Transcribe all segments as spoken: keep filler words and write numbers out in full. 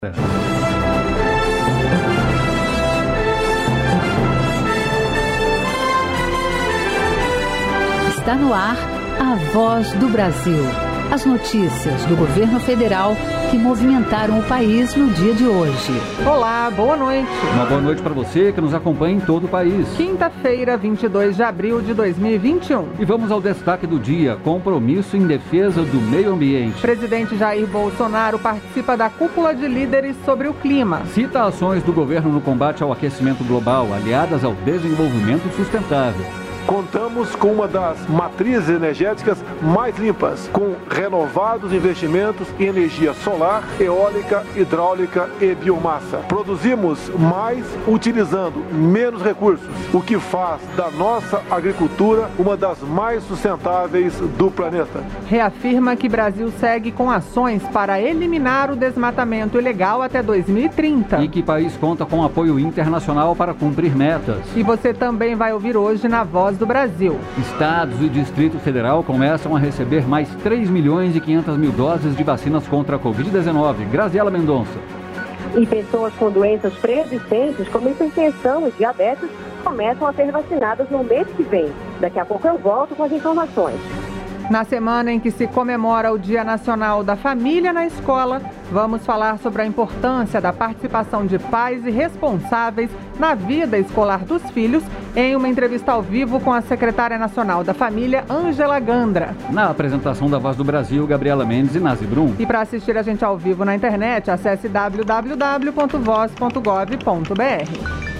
Está no ar a Voz do Brasil. As notícias do governo federal que movimentaram o país no dia de hoje. Olá, boa noite. Uma boa noite para você que nos acompanha em todo o país. Quinta-feira, vinte e dois de abril de dois mil e vinte e um. E vamos ao destaque do dia: compromisso em defesa do meio ambiente. Presidente Jair Bolsonaro participa da cúpula de líderes sobre o clima. Cita ações do governo no combate ao aquecimento global, aliadas ao desenvolvimento sustentável. Contamos com uma das matrizes energéticas mais limpas, com renovados investimentos em energia solar, eólica, hidráulica e biomassa. Produzimos mais utilizando menos recursos, o que faz da nossa agricultura uma das mais sustentáveis do planeta. Reafirma que Brasil segue com ações para eliminar o desmatamento ilegal até dois mil e trinta. E que país conta com apoio internacional para cumprir metas. E você também vai ouvir hoje na Voz do Brasil. Estados e Distrito Federal começam a receber mais três milhões e quinhentas mil doses de vacinas contra a covid dezenove. Graziela Mendonça. E pessoas com doenças pré-existentes, como hipertensão e diabetes, começam a ser vacinadas no mês que vem. Daqui a pouco eu volto com as informações. Na semana em que se comemora o Dia Nacional da Família na escola, vamos falar sobre a importância da participação de pais e responsáveis na vida escolar dos filhos em uma entrevista ao vivo com a secretária nacional da Família, Ângela Gandra. Na apresentação da Voz do Brasil, Gabriela Mendes e Nazi Brum. E para assistir a gente ao vivo na internet, acesse w w w ponto voz ponto gov ponto b r.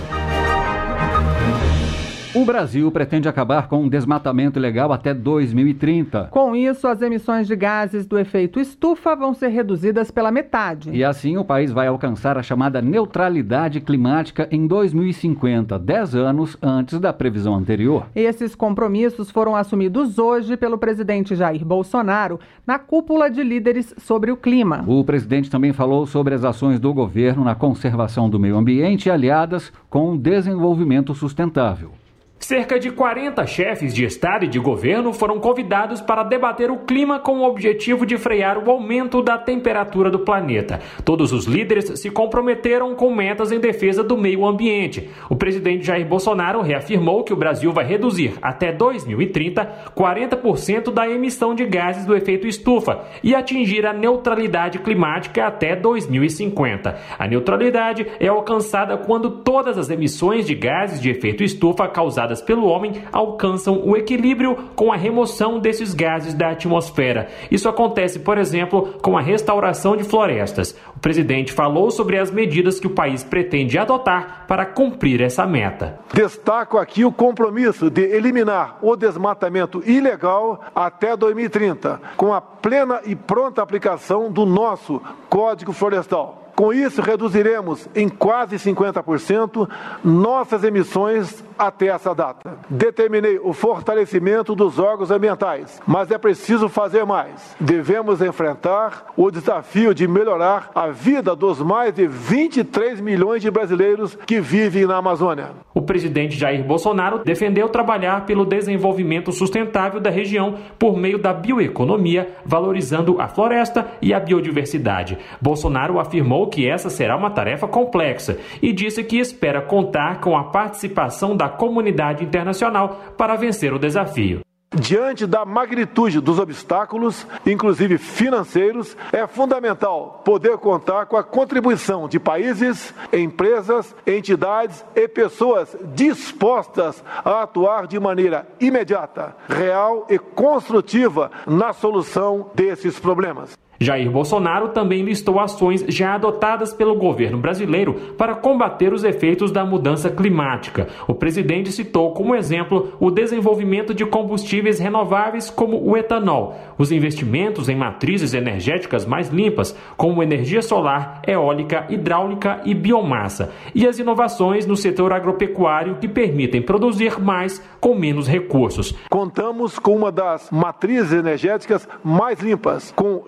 O Brasil pretende acabar com o desmatamento ilegal até dois mil e trinta. Com isso, as emissões de gases do efeito estufa vão ser reduzidas pela metade. E assim o país vai alcançar a chamada neutralidade climática em dois mil e cinquenta, dez anos antes da previsão anterior. Esses compromissos foram assumidos hoje pelo presidente Jair Bolsonaro na cúpula de líderes sobre o clima. O presidente também falou sobre as ações do governo na conservação do meio ambiente aliadas com o desenvolvimento sustentável. Cerca de quarenta chefes de Estado e de governo foram convidados para debater o clima com o objetivo de frear o aumento da temperatura do planeta. Todos os líderes se comprometeram com metas em defesa do meio ambiente. O presidente Jair Bolsonaro reafirmou que o Brasil vai reduzir até dois mil e trinta quarenta por cento da emissão de gases do efeito estufa e atingir a neutralidade climática até dois mil e cinquenta. A neutralidade é alcançada quando todas as emissões de gases de efeito estufa causadas pelo homem alcançam o equilíbrio com a remoção desses gases da atmosfera. Isso acontece, por exemplo, com a restauração de florestas. O presidente falou sobre as medidas que o país pretende adotar para cumprir essa meta. Destaco aqui o compromisso de eliminar o desmatamento ilegal até dois mil e trinta, com a plena e pronta aplicação do nosso Código Florestal. Com isso, reduziremos em quase cinquenta por cento nossas emissões até essa data. Determinei o fortalecimento dos órgãos ambientais, mas é preciso fazer mais. Devemos enfrentar o desafio de melhorar a vida dos mais de vinte e três milhões de brasileiros que vivem na Amazônia. O presidente Jair Bolsonaro defendeu trabalhar pelo desenvolvimento sustentável da região por meio da bioeconomia, valorizando a floresta e a biodiversidade. Bolsonaro afirmou que essa será uma tarefa complexa e disse que espera contar com a participação da comunidade internacional para vencer o desafio. Diante da magnitude dos obstáculos, inclusive financeiros, é fundamental poder contar com a contribuição de países, empresas, entidades e pessoas dispostas a atuar de maneira imediata, real e construtiva na solução desses problemas. Jair Bolsonaro também listou ações já adotadas pelo governo brasileiro para combater os efeitos da mudança climática. O presidente citou como exemplo o desenvolvimento de combustíveis renováveis como o etanol, os investimentos em matrizes energéticas mais limpas, como energia solar, eólica, hidráulica e biomassa, e as inovações no setor agropecuário que permitem produzir mais com menos recursos. Contamos com uma das matrizes energéticas mais limpas, com renováveis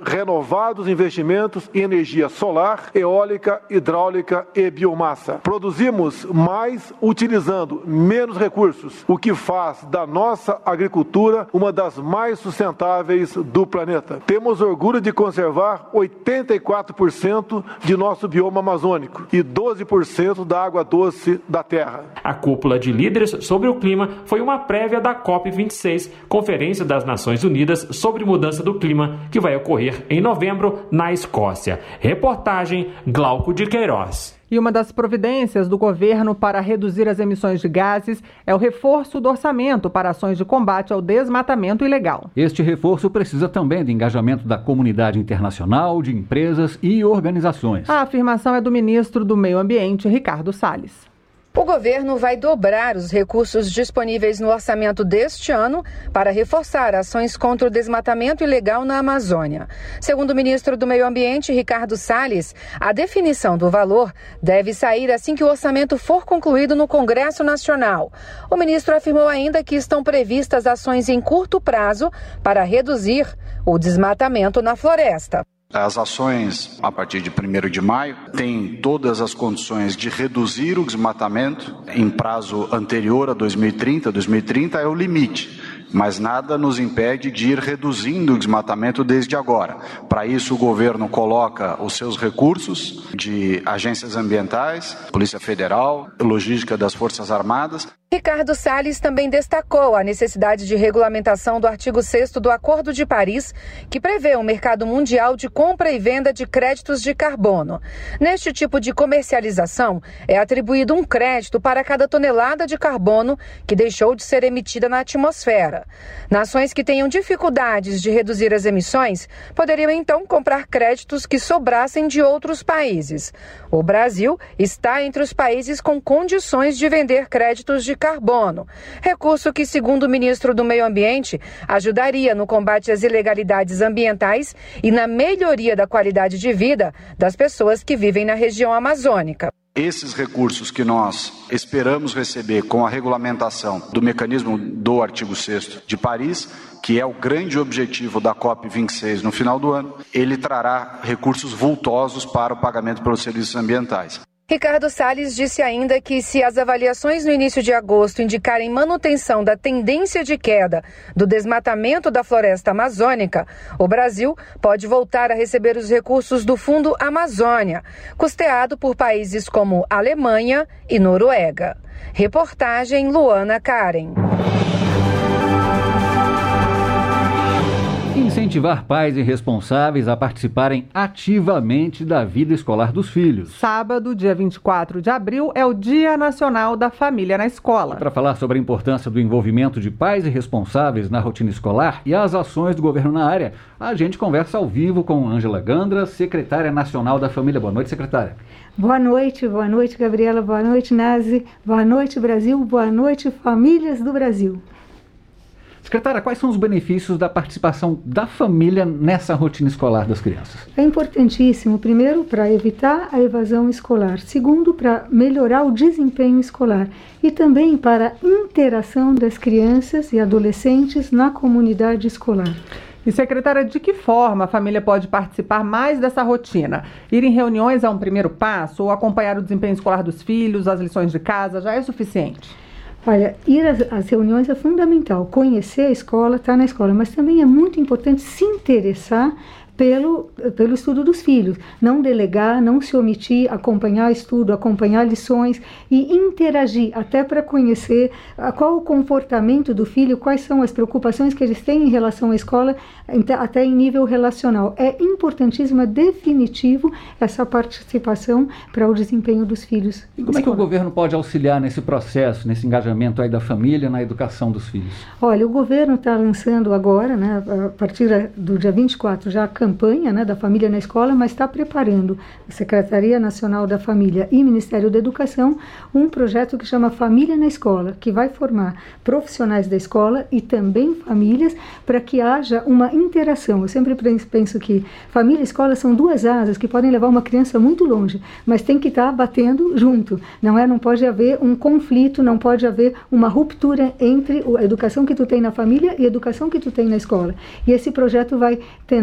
renovados investimentos em energia solar, eólica, hidráulica e biomassa. Produzimos mais utilizando menos recursos, o que faz da nossa agricultura uma das mais sustentáveis do planeta. Temos orgulho de conservar oitenta e quatro por cento de nosso bioma amazônico e doze por cento da água doce da terra. A cúpula de líderes sobre o clima foi uma prévia da COP vinte e seis, Conferência das Nações Unidas sobre Mudança do Clima, que vai ocorrer em novembro na Escócia. Reportagem Glauco de Queiroz. E uma das providências do governo para reduzir as emissões de gases é o reforço do orçamento para ações de combate ao desmatamento ilegal. Este reforço precisa também do engajamento da comunidade internacional, de empresas e organizações. A afirmação é do ministro do Meio Ambiente, Ricardo Salles. O governo vai dobrar os recursos disponíveis no orçamento deste ano para reforçar ações contra o desmatamento ilegal na Amazônia. Segundo o ministro do Meio Ambiente, Ricardo Salles, a definição do valor deve sair assim que o orçamento for concluído no Congresso Nacional. O ministro afirmou ainda que estão previstas ações em curto prazo para reduzir o desmatamento na floresta. As ações, a partir de primeiro de maio, têm todas as condições de reduzir o desmatamento em prazo anterior a dois mil e trinta. dois mil e trinta é o limite, mas nada nos impede de ir reduzindo o desmatamento desde agora. Para isso, o governo coloca os seus recursos de agências ambientais, Polícia Federal, logística das Forças Armadas. Ricardo Salles também destacou a necessidade de regulamentação do artigo sexto do Acordo de Paris, que prevê um mercado mundial de compra e venda de créditos de carbono. Neste tipo de comercialização, é atribuído um crédito para cada tonelada de carbono que deixou de ser emitida na atmosfera. Nações que tenham dificuldades de reduzir as emissões poderiam então comprar créditos que sobrassem de outros países. O Brasil está entre os países com condições de vender créditos de carbono, recurso que, segundo o ministro do Meio Ambiente, ajudaria no combate às ilegalidades ambientais e na melhoria da qualidade de vida das pessoas que vivem na região amazônica. Esses recursos que nós esperamos receber com a regulamentação do mecanismo do artigo sexto de Paris, que é o grande objetivo da COP vinte e seis no final do ano, ele trará recursos vultosos para o pagamento pelos serviços ambientais. Ricardo Salles disse ainda que, se as avaliações no início de agosto indicarem manutenção da tendência de queda do desmatamento da floresta amazônica, o Brasil pode voltar a receber os recursos do Fundo Amazônia, custeado por países como Alemanha e Noruega. Reportagem Luana Karen. Incentivar pais e responsáveis a participarem ativamente da vida escolar dos filhos. Sábado, dia vinte e quatro de abril, é o Dia Nacional da Família na Escola. Para falar sobre a importância do envolvimento de pais e responsáveis na rotina escolar e as ações do governo na área, a gente conversa ao vivo com Ângela Gandra, secretária nacional da Família. Boa noite, secretária. Boa noite, boa noite, Gabriela, boa noite, Nazi, boa noite, Brasil, boa noite, famílias do Brasil. Secretária, quais são os benefícios da participação da família nessa rotina escolar das crianças? É importantíssimo, primeiro, para evitar a evasão escolar, segundo, para melhorar o desempenho escolar e também para a interação das crianças e adolescentes na comunidade escolar. E, secretária, de que forma a família pode participar mais dessa rotina? Ir em reuniões é um primeiro passo ou acompanhar o desempenho escolar dos filhos, as lições de casa, já é suficiente? Olha, ir às, às reuniões é fundamental, conhecer a escola, estar na escola, mas também é muito importante se interessar pelo, pelo estudo dos filhos, não delegar, não se omitir, acompanhar estudo, acompanhar lições e interagir, até para conhecer a, qual o comportamento do filho, quais são as preocupações que eles têm em relação à escola, até em nível relacional. É importantíssimo, é definitivo essa participação para o desempenho dos filhos. E como é que o governo pode auxiliar nesse processo, nesse engajamento aí da família na educação dos filhos? Olha, o governo está lançando agora, né, a partir do dia vinte e quatro, já a campanha, né, da família na escola, mas está preparando a Secretaria Nacional da Família e Ministério da Educação um projeto que chama Família na Escola, que vai formar profissionais da escola e também famílias para que haja uma interação. Eu sempre penso que família e escola são duas asas que podem levar uma criança muito longe, mas tem que estar batendo junto, não é? Não pode haver um conflito, não pode haver uma ruptura entre a educação que tu tem na família e a educação que tu tem na escola. E esse projeto vai tentar unificar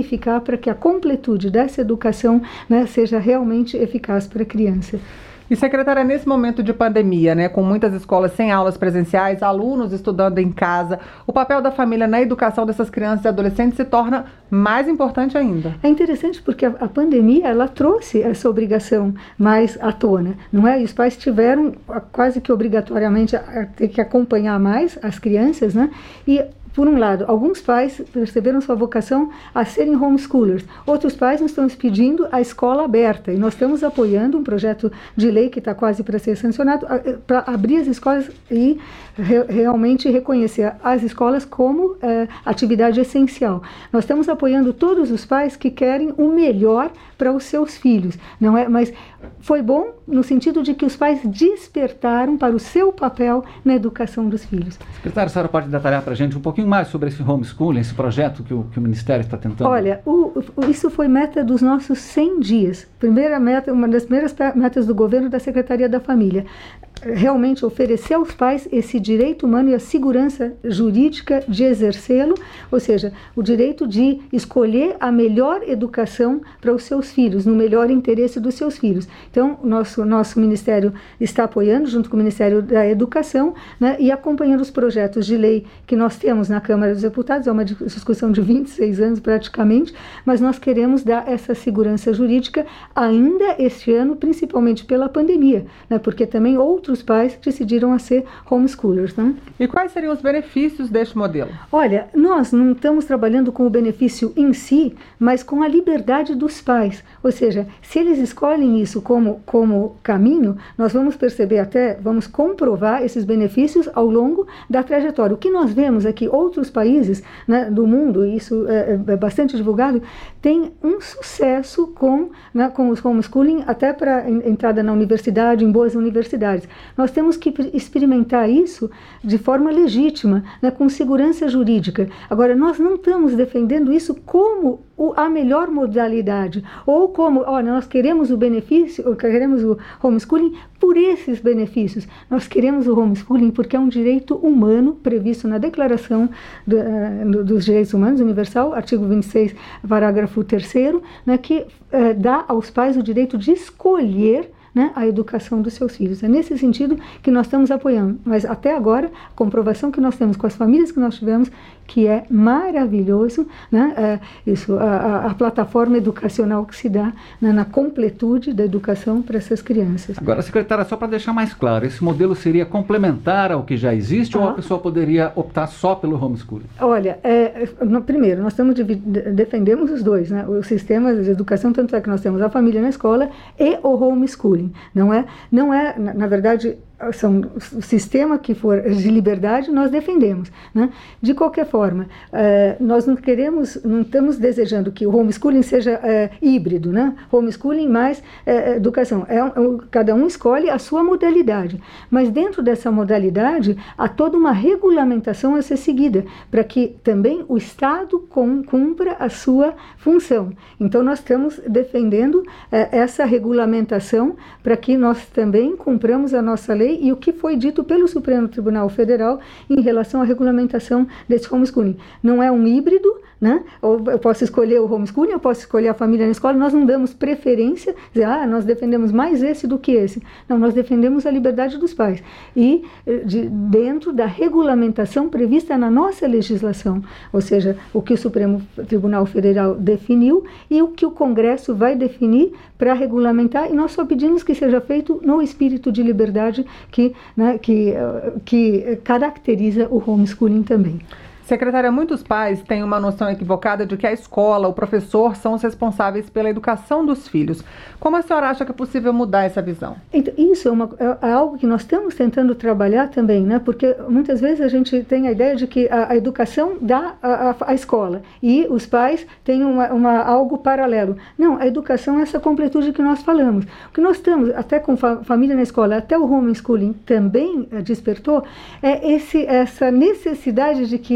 unificar para que a completude dessa educação, né, seja realmente eficaz para a criança. E, secretária, nesse momento de pandemia, né, com muitas escolas sem aulas presenciais, alunos estudando em casa, o papel da família na educação dessas crianças e adolescentes se torna mais importante ainda. É interessante porque a, a pandemia, ela trouxe essa obrigação mais à tona, não é? E os pais tiveram quase que obrigatoriamente a, a ter que acompanhar mais as crianças, né? E por um lado, alguns pais perceberam sua vocação a serem homeschoolers. Outros pais nos estão pedindo a escola aberta. E nós estamos apoiando um projeto de lei que está quase para ser sancionado, para abrir as escolas e re, realmente reconhecer as escolas como é, atividade essencial. Nós estamos apoiando todos os pais que querem o melhor para os seus filhos, não é? Mas foi bom no sentido de que os pais despertaram para o seu papel na educação dos filhos. Secretária, a senhora pode detalhar para a gente um pouquinho mais sobre esse homeschooling, esse projeto que o, que o Ministério está tentando? Olha, o, o, isso foi meta dos nossos cem dias. Primeira meta, uma das primeiras metas do governo da Secretaria da Família. Realmente oferecer aos pais esse direito humano e a segurança jurídica de exercê-lo, ou seja, o direito de escolher a melhor educação para os seus filhos, no melhor interesse dos seus filhos. Então, nosso, nosso Ministério está apoiando, junto com o Ministério da Educação, né, e acompanhando os projetos de lei que nós temos na Câmara dos Deputados. É uma discussão de vinte e seis anos praticamente, mas nós queremos dar essa segurança jurídica ainda este ano, principalmente pela pandemia, né, porque também outros os pais decidiram a ser homeschoolers. Né? E quais seriam os benefícios deste modelo? Olha, nós não estamos trabalhando com o benefício em si, mas com a liberdade dos pais. Ou seja, se eles escolhem isso como, como caminho, nós vamos perceber até, vamos comprovar esses benefícios ao longo da trajetória. O que nós vemos é que outros países, né, do mundo, e isso é, é bastante divulgado, têm um sucesso com, né, com os homeschooling, até para entrada na universidade, em boas universidades. Nós temos que experimentar isso de forma legítima, né, com segurança jurídica. Agora, nós não estamos defendendo isso como o, a melhor modalidade, ou como, olha, nós queremos o benefício, ou queremos o homeschooling por esses benefícios. Nós queremos o homeschooling porque é um direito humano previsto na Declaração do, uh, dos Direitos Humanos Universal, artigo vinte e seis, parágrafo terceiro, né, que uh, dá aos pais o direito de escolher, né, a educação dos seus filhos. É nesse sentido que nós estamos apoiando. Mas até agora, a comprovação que nós temos com as famílias que nós tivemos, que é maravilhoso, né, é, isso, a, a plataforma educacional que se dá, né, na completude da educação para essas crianças. Agora, secretária, só para deixar mais claro, esse modelo seria complementar ao que já existe, ah. ou a pessoa poderia optar só pelo homeschooling? Olha, é, no, primeiro, nós estamos defendemos os dois, né, os sistemas de educação, tanto é que nós temos a família na escola e o homeschooling. Não é, não é na, na verdade, são o sistema que for de liberdade, nós defendemos, né? De qualquer forma, uh, nós não queremos, não estamos desejando que o homeschooling seja uh, híbrido, né? Homeschooling mais uh, educação. É, um, cada um escolhe a sua modalidade, mas dentro dessa modalidade há toda uma regulamentação a ser seguida, para que também o Estado com, cumpra a sua função. Então, nós estamos defendendo uh, essa regulamentação para que nós também cumpramos a nossa lei e o que foi dito pelo Supremo Tribunal Federal em relação à regulamentação desse homeschooling. Não é um híbrido, né? Ou eu posso escolher o homeschooling, eu posso escolher a família na escola, nós não damos preferência, dizer, ah, nós defendemos mais esse do que esse. Não, nós defendemos a liberdade dos pais. E de, dentro da regulamentação prevista na nossa legislação, ou seja, o que o Supremo Tribunal Federal definiu e o que o Congresso vai definir para regulamentar, e nós só pedimos que seja feito no espírito de liberdade que, né, que, que caracteriza o homeschooling também. Secretária, muitos pais têm uma noção equivocada de que a escola, o professor, são os responsáveis pela educação dos filhos. Como a senhora acha que é possível mudar essa visão? Então, isso é, uma, é algo que nós estamos tentando trabalhar também, né? Porque muitas vezes a gente tem a ideia de que a, a educação dá a, a, a escola e os pais têm uma, uma, algo paralelo. Não, a educação é essa completude que nós falamos. O que nós estamos, até com fa família na escola, até o homeschooling também uh, despertou, é esse, essa necessidade de que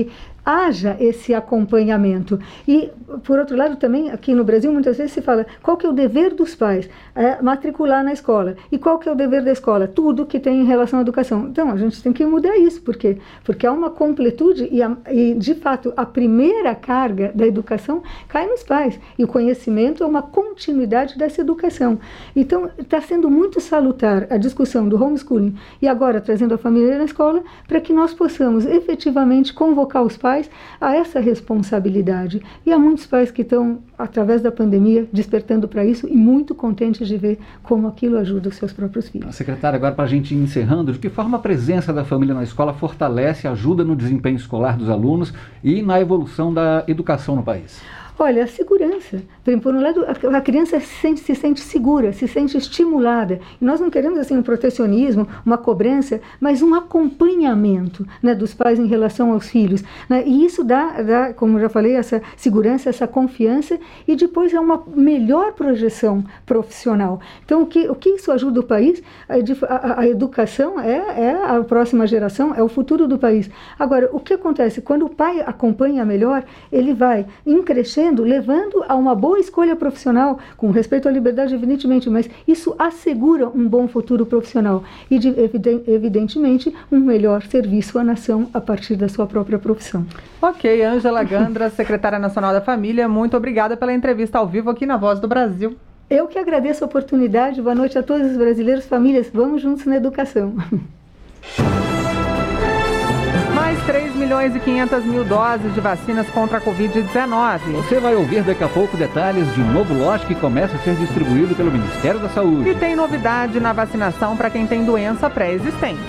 haja esse acompanhamento. E, por outro lado, também, aqui no Brasil, muitas vezes se fala, qual que é o dever dos pais? É matricular na escola. E qual que é o dever da escola? Tudo que tem em relação à educação. Então, a gente tem que mudar isso. Por quê? Porque há uma completude e, a, e, de fato, a primeira carga da educação cai nos pais. E o conhecimento é uma continuidade dessa educação. Então, está sendo muito salutar a discussão do homeschooling e agora trazendo a família na escola para que nós possamos efetivamente convocar os pais a essa responsabilidade. E há muitos pais que estão, através da pandemia, despertando para isso e muito contentes de ver como aquilo ajuda os seus próprios filhos. Secretária, agora para a gente ir encerrando, de que forma a presença da família na escola fortalece, ajuda no desempenho escolar dos alunos e na evolução da educação no país? Olha, a segurança. Por um lado, a criança se sente, se sente segura, se sente estimulada. E nós não queremos assim um protecionismo, uma cobrança, mas um acompanhamento, né, dos pais em relação aos filhos. Né? E isso dá, dá, como eu já falei, essa segurança, essa confiança e depois é uma melhor projeção profissional. Então, o que, o que isso ajuda o país? A, a, a educação é, é a próxima geração, é o futuro do país. Agora, o que acontece? Quando o pai acompanha melhor, ele vai crescendo, levando a uma boa escolha profissional, com respeito à liberdade, evidentemente, mas isso assegura um bom futuro profissional e, de, evidentemente, um melhor serviço à nação a partir da sua própria profissão. Ok, Ângela Gandra, secretária nacional da Família, muito obrigada pela entrevista ao vivo aqui na Voz do Brasil. Eu que agradeço a oportunidade. Boa noite a todos os brasileiros, famílias. Vamos juntos na educação. Mais três milhões e quinhentas mil doses de vacinas contra a covid dezenove. Você vai ouvir daqui a pouco detalhes de um novo lote que começa a ser distribuído pelo Ministério da Saúde. E tem novidade na vacinação para quem tem doença pré-existente.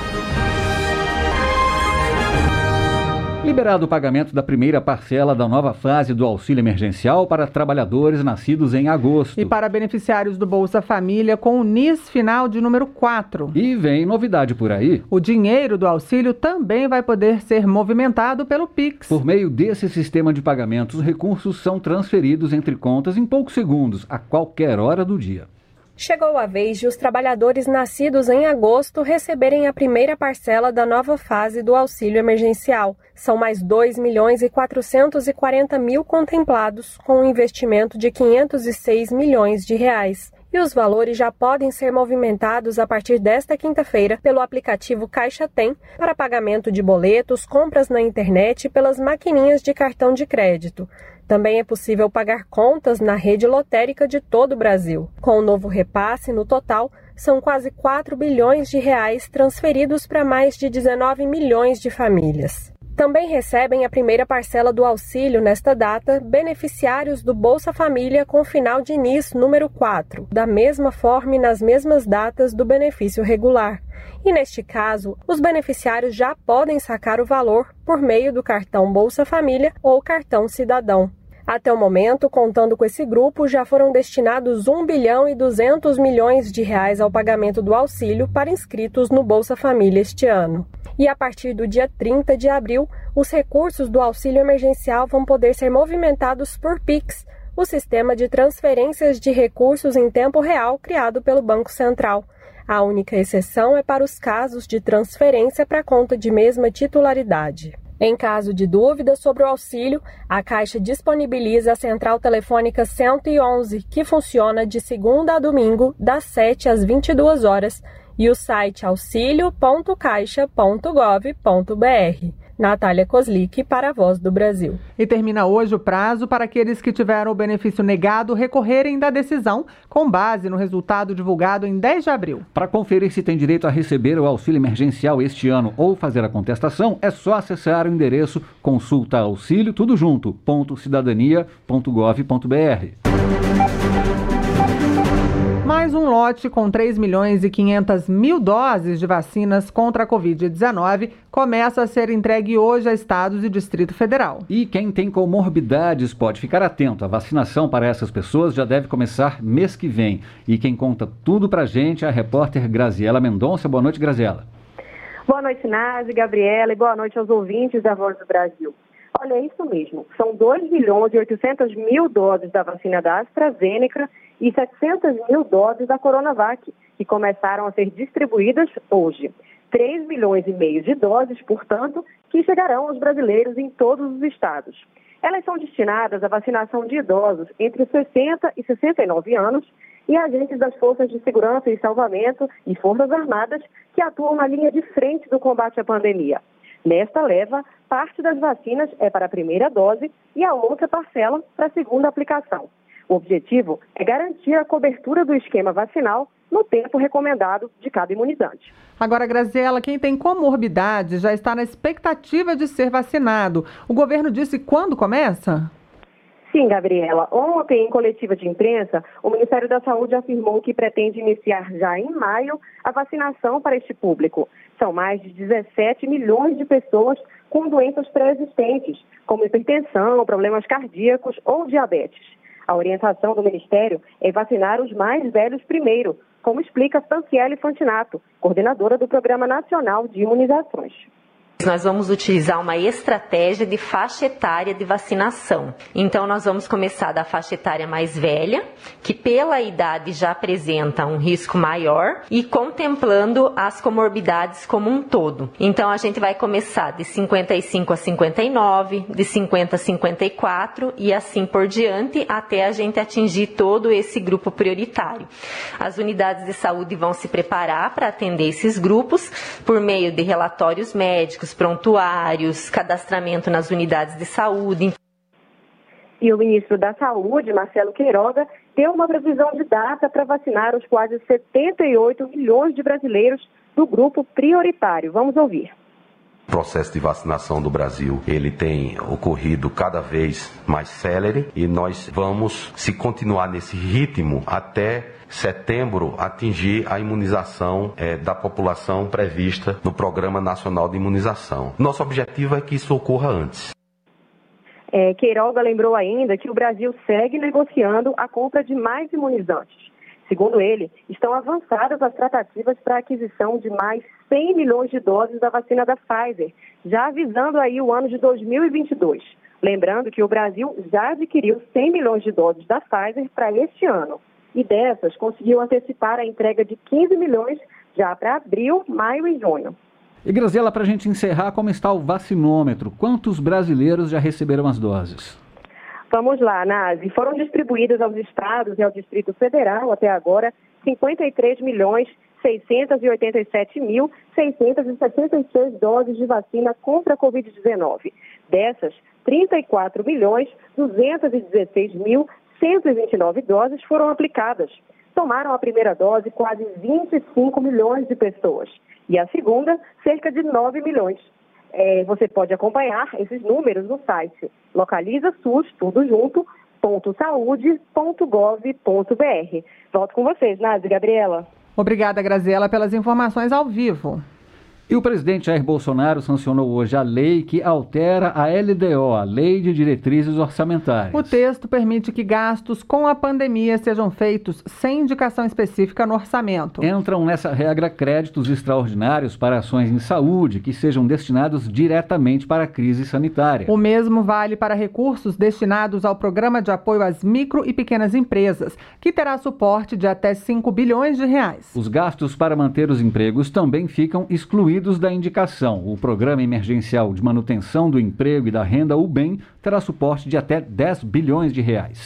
Liberado o pagamento da primeira parcela da nova fase do auxílio emergencial para trabalhadores nascidos em agosto. E para beneficiários do Bolsa Família com o N I S final de número quatro. E vem novidade por aí. O dinheiro do auxílio também vai poder ser movimentado pelo Pix. Por meio desse sistema de pagamento, os recursos são transferidos entre contas em poucos segundos, a qualquer hora do dia. Chegou a vez de os trabalhadores nascidos em agosto receberem a primeira parcela da nova fase do auxílio emergencial. São mais dois milhões e quatrocentos e quarenta mil contemplados, com um investimento de quinhentos e seis milhões de reais. E os valores já podem ser movimentados a partir desta quinta-feira pelo aplicativo Caixa Tem para pagamento de boletos, compras na internet e pelas maquininhas de cartão de crédito. Também é possível pagar contas na rede lotérica de todo o Brasil. Com o novo repasse, no total, são quase quatro bilhões de reais transferidos para mais de dezenove milhões de famílias. Também recebem a primeira parcela do auxílio nesta data beneficiários do Bolsa Família com final de N I S número quatro, da mesma forma e nas mesmas datas do benefício regular. E neste caso, os beneficiários já podem sacar o valor por meio do cartão Bolsa Família ou cartão Cidadão. Até o momento, contando com esse grupo, já foram destinados um bilhão e duzentos milhões de reais ao pagamento do auxílio para inscritos no Bolsa Família este ano. E a partir do dia trinta de abril, os recursos do auxílio emergencial vão poder ser movimentados por Pix, o sistema de transferências de recursos em tempo real criado pelo Banco Central. A única exceção é para os casos de transferência para conta de mesma titularidade. Em caso de dúvida sobre o auxílio, a Caixa disponibiliza a central telefônica cento e onze, que funciona de segunda a domingo, das sete às vinte e duas horas, e o site auxilio ponto caixa ponto gov ponto br. Natália Kozlik, para a Voz do Brasil. E termina hoje o prazo para aqueles que tiveram o benefício negado recorrerem da decisão, com base no resultado divulgado em dez de abril. Para conferir se tem direito a receber o auxílio emergencial este ano ou fazer a contestação, é só acessar o endereço consulta auxílio, tudo junto, ponto cidadania ponto gov ponto br. Mais um lote com três milhões e quinhentas mil doses de vacinas contra a covid dezenove começa a ser entregue hoje a estados e Distrito Federal. E quem tem comorbidades pode ficar atento. A vacinação para essas pessoas já deve começar mês que vem. E quem conta tudo pra gente é a repórter Graziela Mendonça. Boa noite, Graziela. Boa noite, Nazi, Gabriela, e boa noite aos ouvintes da Voz do Brasil. Olha, é isso mesmo. São dois milhões e oitocentas mil doses da vacina da AstraZeneca e setecentas mil doses da Coronavac, que começaram a ser distribuídas hoje. três milhões e meio de doses, portanto, que chegarão aos brasileiros em todos os estados. Elas são destinadas à vacinação de idosos entre sessenta e sessenta e nove anos e agentes das Forças de Segurança e Salvamento e Forças Armadas que atuam na linha de frente do combate à pandemia. Nesta leva, parte das vacinas é para a primeira dose e a outra parcela para a segunda aplicação. O objetivo é garantir a cobertura do esquema vacinal no tempo recomendado de cada imunizante. Agora, Graziela, quem tem comorbidade já está na expectativa de ser vacinado. O governo disse quando começa? Sim, Gabriela. Ontem, em coletiva de imprensa, o Ministério da Saúde afirmou que pretende iniciar já em maio a vacinação para este público. São mais de dezessete milhões de pessoas com doenças pré-existentes, como hipertensão, problemas cardíacos ou diabetes. A orientação do Ministério é vacinar os mais velhos primeiro, como explica Franciele Fantinato, coordenadora do Programa Nacional de Imunizações. Nós vamos utilizar uma estratégia de faixa etária de vacinação. Então, nós vamos começar da faixa etária mais velha, que pela idade já apresenta um risco maior, e contemplando as comorbidades como um todo. Então, a gente vai começar de cinquenta e cinco a cinquenta e nove, de cinquenta a cinquenta e quatro e assim por diante, até a gente atingir todo esse grupo prioritário. As unidades de saúde vão se preparar para atender esses grupos por meio de relatórios médicos, prontuários, cadastramento nas unidades de saúde. E o ministro da Saúde, Marcelo Queiroga, deu uma previsão de data para vacinar os quase setenta e oito milhões de brasileiros do grupo prioritário. Vamos ouvir. O processo de vacinação do Brasil, ele tem ocorrido cada vez mais célere e nós vamos, se continuar nesse ritmo, até setembro, atingir a imunização é, da população prevista no Programa Nacional de Imunização. Nosso objetivo é que isso ocorra antes. É, Queiroga lembrou ainda que o Brasil segue negociando a compra de mais imunizantes. Segundo ele, estão avançadas as tratativas para a aquisição de mais cem milhões de doses da vacina da Pfizer, já avisando aí o ano de dois mil e vinte e dois. Lembrando que o Brasil já adquiriu cem milhões de doses da Pfizer para este ano. E dessas, conseguiu antecipar a entrega de quinze milhões já para abril, maio e junho. E Graziela, para a gente encerrar, como está o vacinômetro? Quantos brasileiros já receberam as doses? Vamos lá, Nazi. Foram distribuídas aos estados e ao Distrito Federal até agora cinquenta e três milhões seiscentos e oitenta e sete mil seiscentos e sessenta e seis doses de vacina contra a covid dezenove. Dessas, trinta e quatro milhões duzentos e dezesseis mil cento e vinte e nove doses foram aplicadas. Tomaram a primeira dose quase vinte e cinco milhões de pessoas e a segunda, cerca de nove milhões. É, você pode acompanhar esses números no site localizasus, tudo junto, ponto saúde ponto gov ponto br. Volto com vocês, Nazi e Gabriela. Obrigada, Graziela, pelas informações ao vivo. E o presidente Jair Bolsonaro sancionou hoje a lei que altera a L D O, a Lei de Diretrizes Orçamentárias. O texto permite que gastos com a pandemia sejam feitos sem indicação específica no orçamento. Entram nessa regra créditos extraordinários para ações em saúde que sejam destinados diretamente para a crise sanitária. O mesmo vale para recursos destinados ao Programa de Apoio às Micro e Pequenas Empresas, que terá suporte de até cinco bilhões de reais. Os gastos para manter os empregos também ficam excluídos da indicação. O Programa Emergencial de Manutenção do Emprego e da Renda, o BEM, terá suporte de até dez bilhões de reais.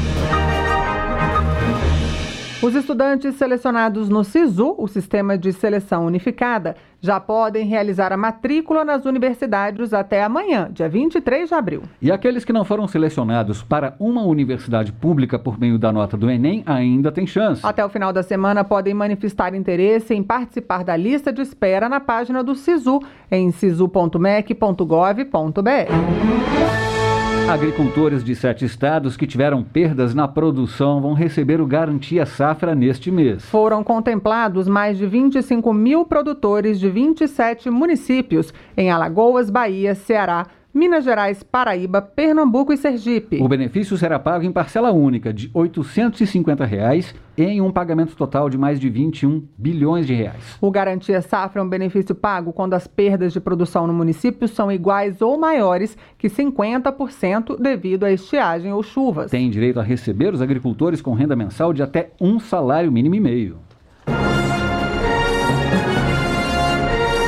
Os estudantes selecionados no SISU, o Sistema de Seleção Unificada, já podem realizar a matrícula nas universidades até amanhã, dia vinte e três de abril. E aqueles que não foram selecionados para uma universidade pública por meio da nota do Enem ainda têm chance. Até o final da semana podem manifestar interesse em participar da lista de espera na página do SISU, em sisu ponto mec ponto gov ponto br. Agricultores de sete estados que tiveram perdas na produção vão receber o Garantia Safra neste mês. Foram contemplados mais de vinte e cinco mil produtores de vinte e sete municípios em Alagoas, Bahia, Ceará, Minas Gerais, Paraíba, Pernambuco e Sergipe. O benefício será pago em parcela única de oitocentos e cinquenta reais e em um pagamento total de mais de vinte e um bilhões de reais. O Garantia Safra é um benefício pago quando as perdas de produção no município são iguais ou maiores que cinquenta por cento devido à estiagem ou chuvas. Tem direito a receber os agricultores com renda mensal de até um salário mínimo e meio.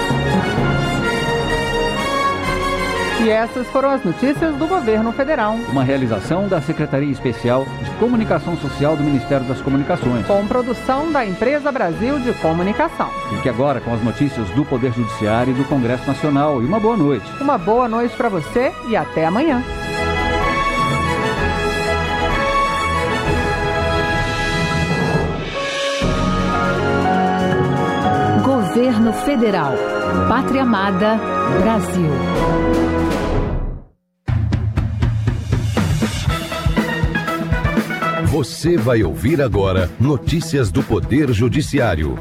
E essas foram as notícias do Governo Federal. Uma realização da Secretaria Especial de Comunicação Social do Ministério das Comunicações. Com produção da Empresa Brasil de Comunicação. Fique agora com as notícias do Poder Judiciário e do Congresso Nacional. E uma boa noite. Uma boa noite para você e até amanhã. Governo Federal. Pátria Amada, Brasil. Você vai ouvir agora notícias do Poder Judiciário.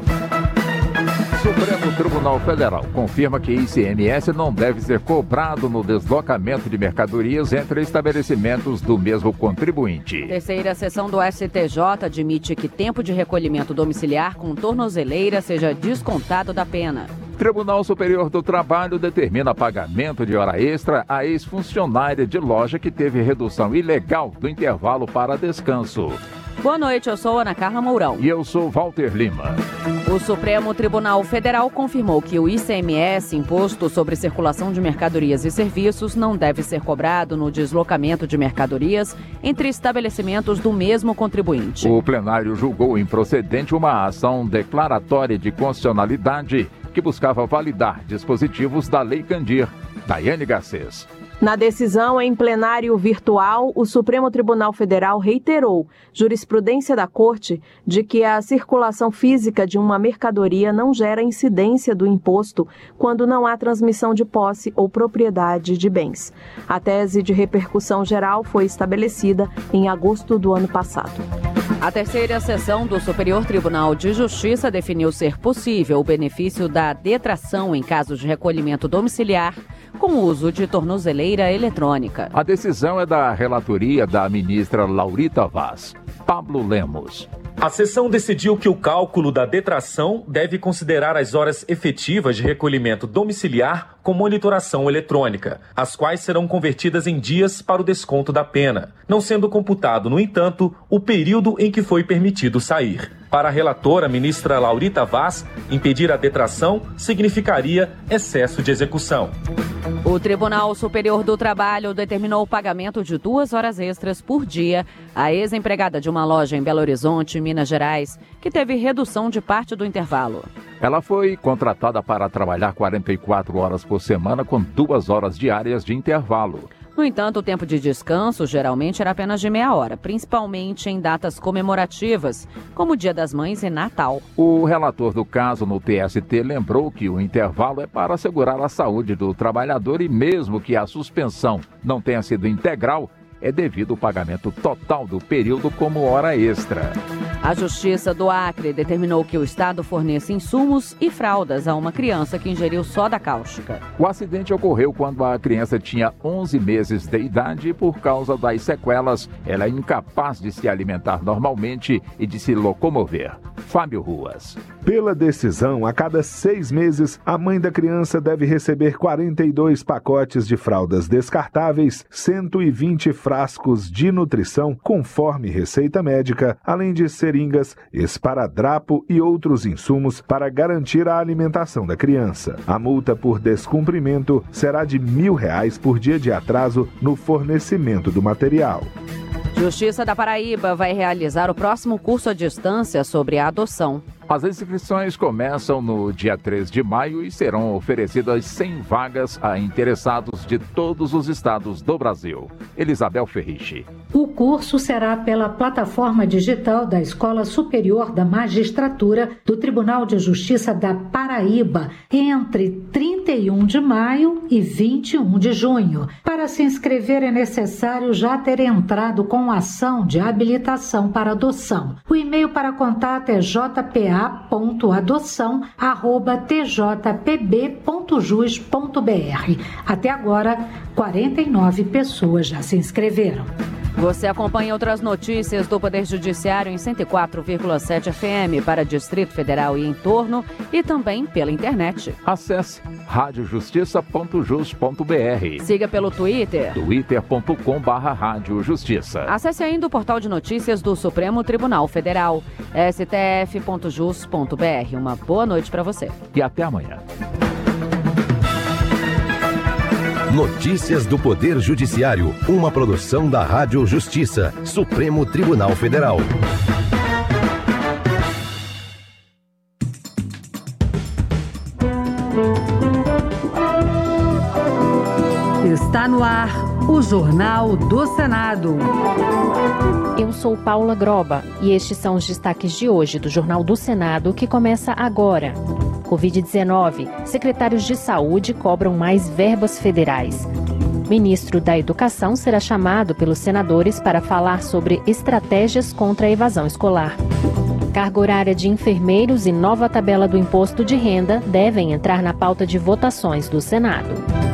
Supremo Tribunal Federal confirma que I C M S não deve ser cobrado no deslocamento de mercadorias entre estabelecimentos do mesmo contribuinte. Terceira sessão do S T J admite que tempo de recolhimento domiciliar com tornozeleira seja descontado da pena. Tribunal Superior do Trabalho determina pagamento de hora extra a ex-funcionária de loja que teve redução ilegal do intervalo para descanso. Boa noite, eu sou Ana Carla Mourão. E eu sou Walter Lima. O Supremo Tribunal Federal confirmou que o I C M S, Imposto sobre Circulação de Mercadorias e Serviços, não deve ser cobrado no deslocamento de mercadorias entre estabelecimentos do mesmo contribuinte. O plenário julgou improcedente uma ação declaratória de constitucionalidade que buscava validar dispositivos da Lei Candir. Daiane Garcês. Na decisão em plenário virtual, o Supremo Tribunal Federal reiterou jurisprudência da Corte de que a circulação física de uma mercadoria não gera incidência do imposto quando não há transmissão de posse ou propriedade de bens. A tese de repercussão geral foi estabelecida em agosto do ano passado. A terceira sessão do Superior Tribunal de Justiça definiu ser possível o benefício da detração em casos de recolhimento domiciliar com o uso de tornozeleira eletrônica. A decisão é da relatoria da ministra Laurita Vaz. Pablo Lemos. A sessão decidiu que o cálculo da detração deve considerar as horas efetivas de recolhimento domiciliar com monitoração eletrônica, as quais serão convertidas em dias para o desconto da pena, não sendo computado, no entanto, o período em que foi permitido sair. Para a relatora, ministra Laurita Vaz, impedir a detração significaria excesso de execução. O Tribunal Superior do Trabalho determinou o pagamento de duas horas extras por dia à ex-empregada de uma loja em Belo Horizonte, Minas Gerais, que teve redução de parte do intervalo. Ela foi contratada para trabalhar quarenta e quatro horas por semana com duas horas diárias de intervalo. No entanto, o tempo de descanso geralmente era apenas de meia hora, principalmente em datas comemorativas, como o Dia das Mães e Natal. O relator do caso no T S T lembrou que o intervalo é para assegurar a saúde do trabalhador e mesmo que a suspensão não tenha sido integral, é devido ao pagamento total do período como hora extra. A Justiça do Acre determinou que o Estado forneça insumos e fraldas a uma criança que ingeriu soda cáustica. O acidente ocorreu quando a criança tinha onze meses de idade e, por causa das sequelas, ela é incapaz de se alimentar normalmente e de se locomover. Fábio Ruas. Pela decisão, a cada seis meses, a mãe da criança deve receber quarenta e dois pacotes de fraldas descartáveis, cento e vinte frascos de nutrição, conforme receita médica, além de seringas, esparadrapo e outros insumos para garantir a alimentação da criança. A multa por descumprimento será de mil reais por dia de atraso no fornecimento do material. Justiça da Paraíba vai realizar o próximo curso à distância sobre a adoção. As inscrições começam no dia três de maio e serão oferecidas cem vagas a interessados de todos os estados do Brasil. Elisabel Ferriche. O curso será pela plataforma digital da Escola Superior da Magistratura do Tribunal de Justiça da Paraíba, entre trinta e um de maio e vinte e um de junho. Para se inscrever é necessário já ter entrado com ação de habilitação para adoção. O e-mail para contato é j p a ponto adoção arroba t j p b ponto jus ponto b r. Até agora, quarenta e nove pessoas já se inscreveram. Você acompanha outras notícias do Poder Judiciário em cento e quatro vírgula sete F M para Distrito Federal e entorno e também pela internet. Acesse rádio justiça ponto jus ponto b r. Siga pelo Twitter. twitter ponto com barra rádio justiça. Acesse ainda o portal de notícias do Supremo Tribunal Federal, s t f ponto jus ponto b r. Uma boa noite para você. E até amanhã. Notícias do Poder Judiciário, uma produção da Rádio Justiça, Supremo Tribunal Federal. Está no ar o Jornal do Senado. Eu sou Paula Groba e estes são os destaques de hoje do Jornal do Senado, que começa agora. covid dezenove. Secretários de saúde cobram mais verbas federais. Ministro da Educação será chamado pelos senadores para falar sobre estratégias contra a evasão escolar. Carga horária de enfermeiros e nova tabela do imposto de renda devem entrar na pauta de votações do Senado.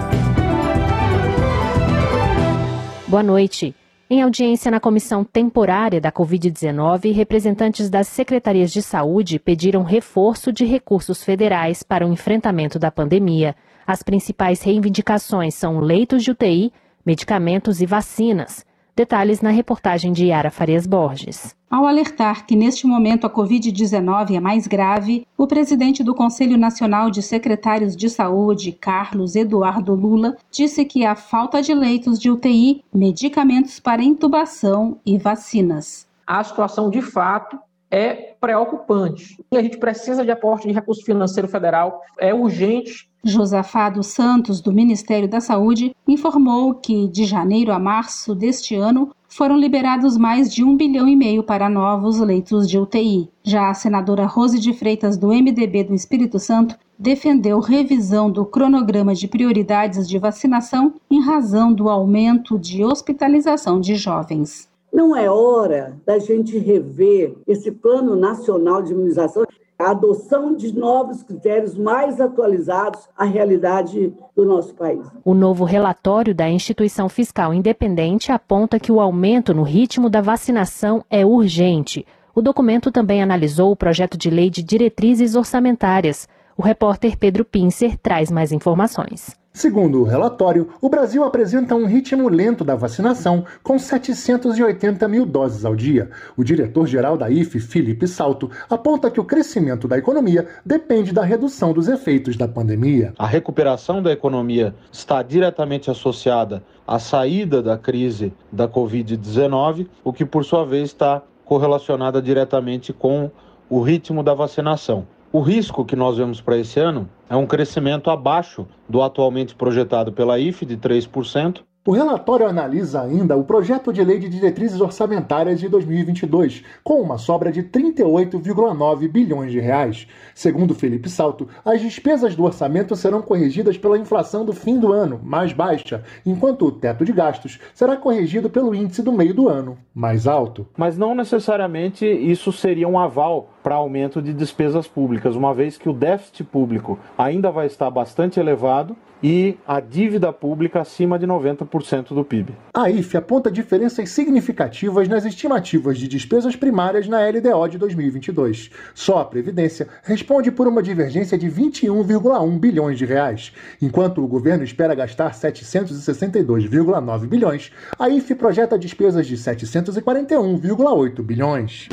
Boa noite. Em audiência na comissão temporária da covid dezenove, representantes das secretarias de saúde pediram reforço de recursos federais para o enfrentamento da pandemia. As principais reivindicações são leitos de U T I, medicamentos e vacinas. Detalhes na reportagem de Yara Farias Borges. Ao alertar que neste momento a covid dezenove é mais grave, o presidente do Conselho Nacional de Secretários de Saúde, Carlos Eduardo Lula, disse que a falta de leitos de U T I, medicamentos para intubação e vacinas. A situação, de fato, é preocupante. A gente precisa de aporte de recurso financeiro federal, é urgente. Josafá dos Santos, do Ministério da Saúde, informou que de janeiro a março deste ano foram liberados mais de um bilhão e meio para novos leitos de U T I. Já a senadora Rose de Freitas, do M D B do Espírito Santo, defendeu revisão do cronograma de prioridades de vacinação em razão do aumento de hospitalização de jovens. Não é hora da gente rever esse Plano Nacional de Imunização, a adoção de novos critérios mais atualizados à realidade do nosso país. O novo relatório da Instituição Fiscal Independente aponta que o aumento no ritmo da vacinação é urgente. O documento também analisou o projeto de lei de diretrizes orçamentárias. O repórter Pedro Pincer traz mais informações. Segundo o relatório, o Brasil apresenta um ritmo lento da vacinação, com setecentos e oitenta mil doses ao dia. O diretor-geral da I F E, Felipe Salto, aponta que o crescimento da economia depende da redução dos efeitos da pandemia. A recuperação da economia está diretamente associada à saída da crise da covid dezenove, o que, por sua vez, está correlacionada diretamente com o ritmo da vacinação. O risco que nós vemos para esse ano é um crescimento abaixo do atualmente projetado pela I F E de três por cento. O relatório analisa ainda o projeto de lei de diretrizes orçamentárias de dois mil e vinte e dois, com uma sobra de trinta e oito vírgula nove bilhões de reais. Segundo Felipe Salto, as despesas do orçamento serão corrigidas pela inflação do fim do ano, mais baixa, enquanto o teto de gastos será corrigido pelo índice do meio do ano, mais alto. Mas não necessariamente isso seria um aval para aumento de despesas públicas, uma vez que o déficit público ainda vai estar bastante elevado e a dívida pública acima de noventa por cento do P I B. A I F E aponta diferenças significativas nas estimativas de despesas primárias na L D O de dois mil e vinte e dois. Só a Previdência responde por uma divergência de vinte e um vírgula um bilhões de reais. Enquanto o governo espera gastar setecentos e sessenta e dois vírgula nove bilhões, a I F E projeta despesas de setecentos e quarenta e um vírgula oito bilhões.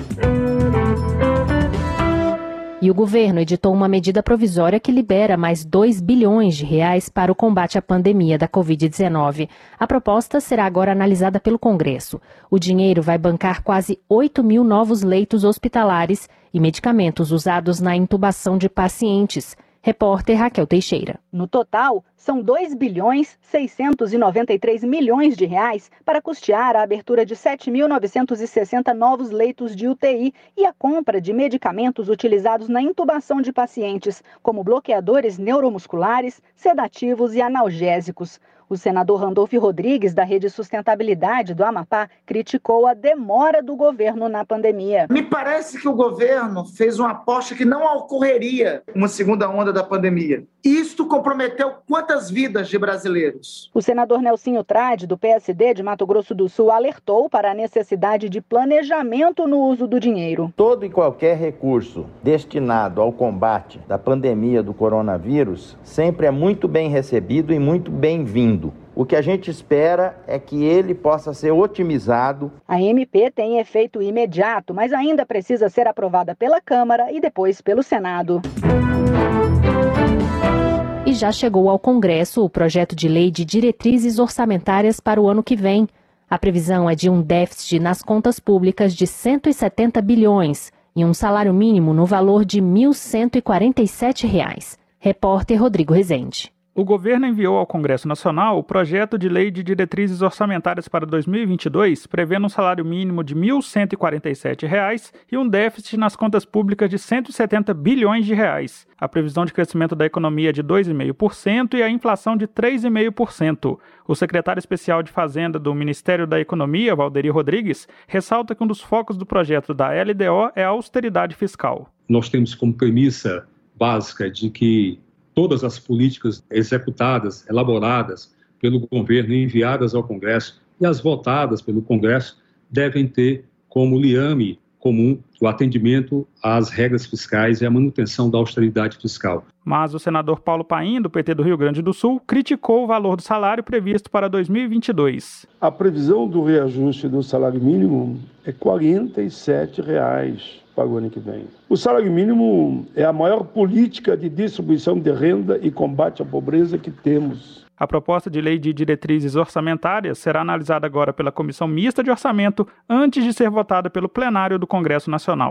E o governo editou uma medida provisória que libera mais dois bilhões de reais para o combate à pandemia da covid dezenove. A proposta será agora analisada pelo Congresso. O dinheiro vai bancar quase oito mil novos leitos hospitalares e medicamentos usados na intubação de pacientes. Repórter Raquel Teixeira. No total, são dois bilhões seiscentos e noventa e três milhões de reais para custear a abertura de sete mil novecentos e sessenta novos leitos de U T I e a compra de medicamentos utilizados na intubação de pacientes, como bloqueadores neuromusculares, sedativos e analgésicos. O senador Randolfo Rodrigues, da Rede Sustentabilidade do Amapá, criticou a demora do governo na pandemia. Me parece que o governo fez uma aposta que não ocorreria uma segunda onda da pandemia. Isto comprometeu quantas vidas de brasileiros? O senador Nelsinho Trade, do P S D de Mato Grosso do Sul, alertou para a necessidade de planejamento no uso do dinheiro. Todo e qualquer recurso destinado ao combate da pandemia do coronavírus sempre é muito bem recebido e muito bem-vindo. O que a gente espera é que ele possa ser otimizado. A M P tem efeito imediato, mas ainda precisa ser aprovada pela Câmara e depois pelo Senado. E já chegou ao Congresso o projeto de lei de diretrizes orçamentárias para o ano que vem. A previsão é de um déficit nas contas públicas de cento e setenta bilhões e um salário mínimo no valor de mil cento e quarenta e sete reais. Repórter Rodrigo Rezende. O governo enviou ao Congresso Nacional o projeto de lei de diretrizes orçamentárias para dois mil e vinte e dois, prevendo um salário mínimo de mil cento e quarenta e sete reais e um déficit nas contas públicas de cento e setenta bilhões de reais. A previsão de crescimento da economia é de dois vírgula cinco por cento e a inflação de três vírgula cinco por cento. O secretário especial de Fazenda do Ministério da Economia, Valderi Rodrigues, ressalta que um dos focos do projeto da L D O é a austeridade fiscal. Nós temos como premissa básica de que todas as políticas executadas, elaboradas pelo governo e enviadas ao Congresso e as votadas pelo Congresso devem ter como liame comum o atendimento às regras fiscais e a manutenção da austeridade fiscal. Mas o senador Paulo Paim, do P T do Rio Grande do Sul, criticou o valor do salário previsto para dois mil e vinte e dois. A previsão do reajuste do salário mínimo é quarenta e sete reais para o ano que vem. O salário mínimo é a maior política de distribuição de renda e combate à pobreza que temos. A proposta de lei de diretrizes orçamentárias será analisada agora pela Comissão Mista de Orçamento antes de ser votada pelo plenário do Congresso Nacional.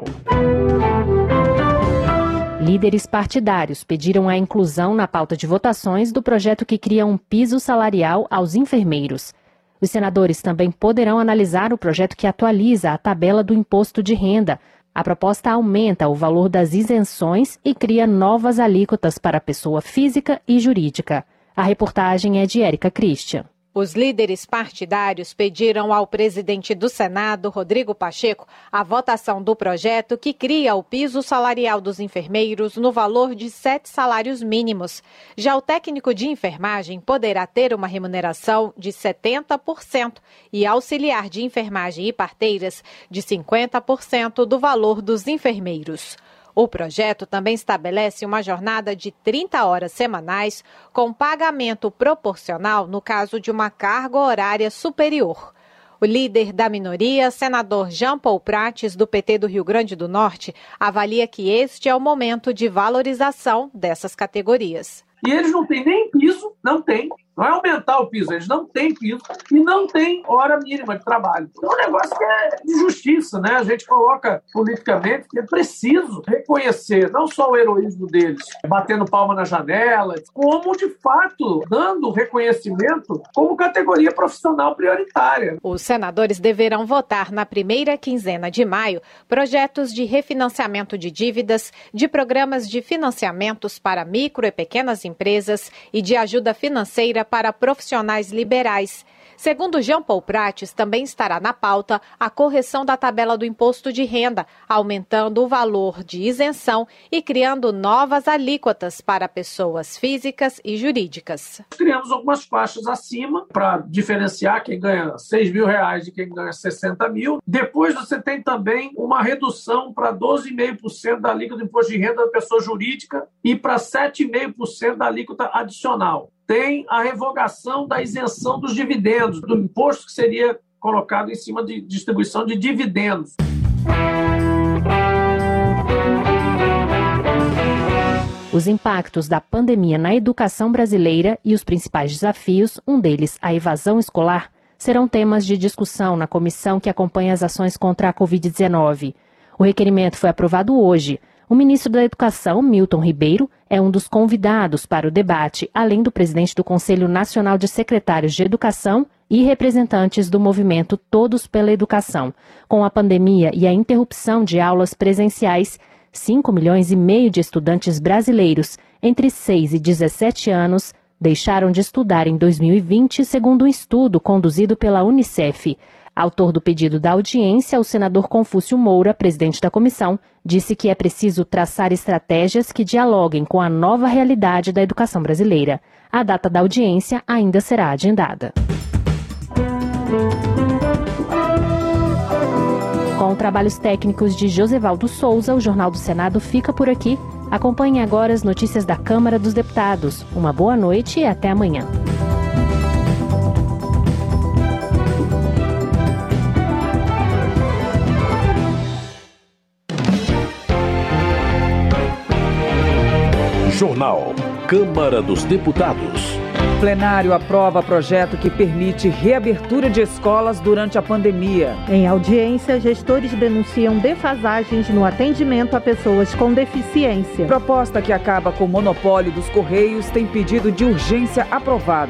Líderes partidários pediram a inclusão na pauta de votações do projeto que cria um piso salarial aos enfermeiros. Os senadores também poderão analisar o projeto que atualiza a tabela do imposto de renda. A proposta aumenta o valor das isenções e cria novas alíquotas para pessoa física e jurídica. A reportagem é de Érica Christian. Os líderes partidários pediram ao presidente do Senado, Rodrigo Pacheco, a votação do projeto que cria o piso salarial dos enfermeiros no valor de sete salários mínimos. Já o técnico de enfermagem poderá ter uma remuneração de setenta por cento e auxiliar de enfermagem e parteiras de cinquenta por cento do valor dos enfermeiros. O projeto também estabelece uma jornada de trinta horas semanais com pagamento proporcional no caso de uma carga horária superior. O líder da minoria, senador Jean Paul Prates, do P T do Rio Grande do Norte, avalia que este é o momento de valorização dessas categorias. E eles não têm nem piso, não tem. Não é aumentar o piso, eles não têm piso e não têm hora mínima de trabalho. É um negócio que é de justiça, né? A gente coloca politicamente que é preciso reconhecer não só o heroísmo deles, batendo palma na janela, como, de fato, dando reconhecimento como categoria profissional prioritária. Os senadores deverão votar na primeira quinzena de maio projetos de refinanciamento de dívidas, de programas de financiamentos para micro e pequenas empresas e de ajuda financeira para profissionais liberais. Segundo Jean Paul Prates, também estará na pauta a correção da tabela do imposto de renda, aumentando o valor de isenção e criando novas alíquotas para pessoas físicas e jurídicas. Criamos algumas faixas acima para diferenciar quem ganha seis mil reais de quem ganha sessenta mil. Depois você tem também uma redução para doze vírgula cinco por cento da alíquota do imposto de renda da pessoa jurídica e para sete vírgula cinco por cento da alíquota adicional. Tem a revogação da isenção dos dividendos, do imposto que seria colocado em cima de distribuição de dividendos. Os impactos da pandemia na educação brasileira e os principais desafios, um deles a evasão escolar, serão temas de discussão na comissão que acompanha as ações contra a covid dezenove. O requerimento foi aprovado hoje. O ministro da Educação, Milton Ribeiro, é um dos convidados para o debate, além do presidente do Conselho Nacional de Secretários de Educação e representantes do movimento Todos pela Educação. Com a pandemia e a interrupção de aulas presenciais, cinco milhões e meio de estudantes brasileiros entre seis e dezessete anos deixaram de estudar em dois mil e vinte, segundo um estudo conduzido pela Unicef. Autor do pedido da audiência, o senador Confúcio Moura, presidente da comissão, disse que é preciso traçar estratégias que dialoguem com a nova realidade da educação brasileira. A data da audiência ainda será agendada. Com trabalhos técnicos de Josevaldo Souza, o Jornal do Senado fica por aqui. Acompanhe agora as notícias da Câmara dos Deputados. Uma boa noite e até amanhã. Jornal. Câmara dos Deputados. Plenário aprova projeto que permite reabertura de escolas durante a pandemia. Em audiência, gestores denunciam defasagens no atendimento a pessoas com deficiência. Proposta que acaba com o monopólio dos Correios tem pedido de urgência aprovado.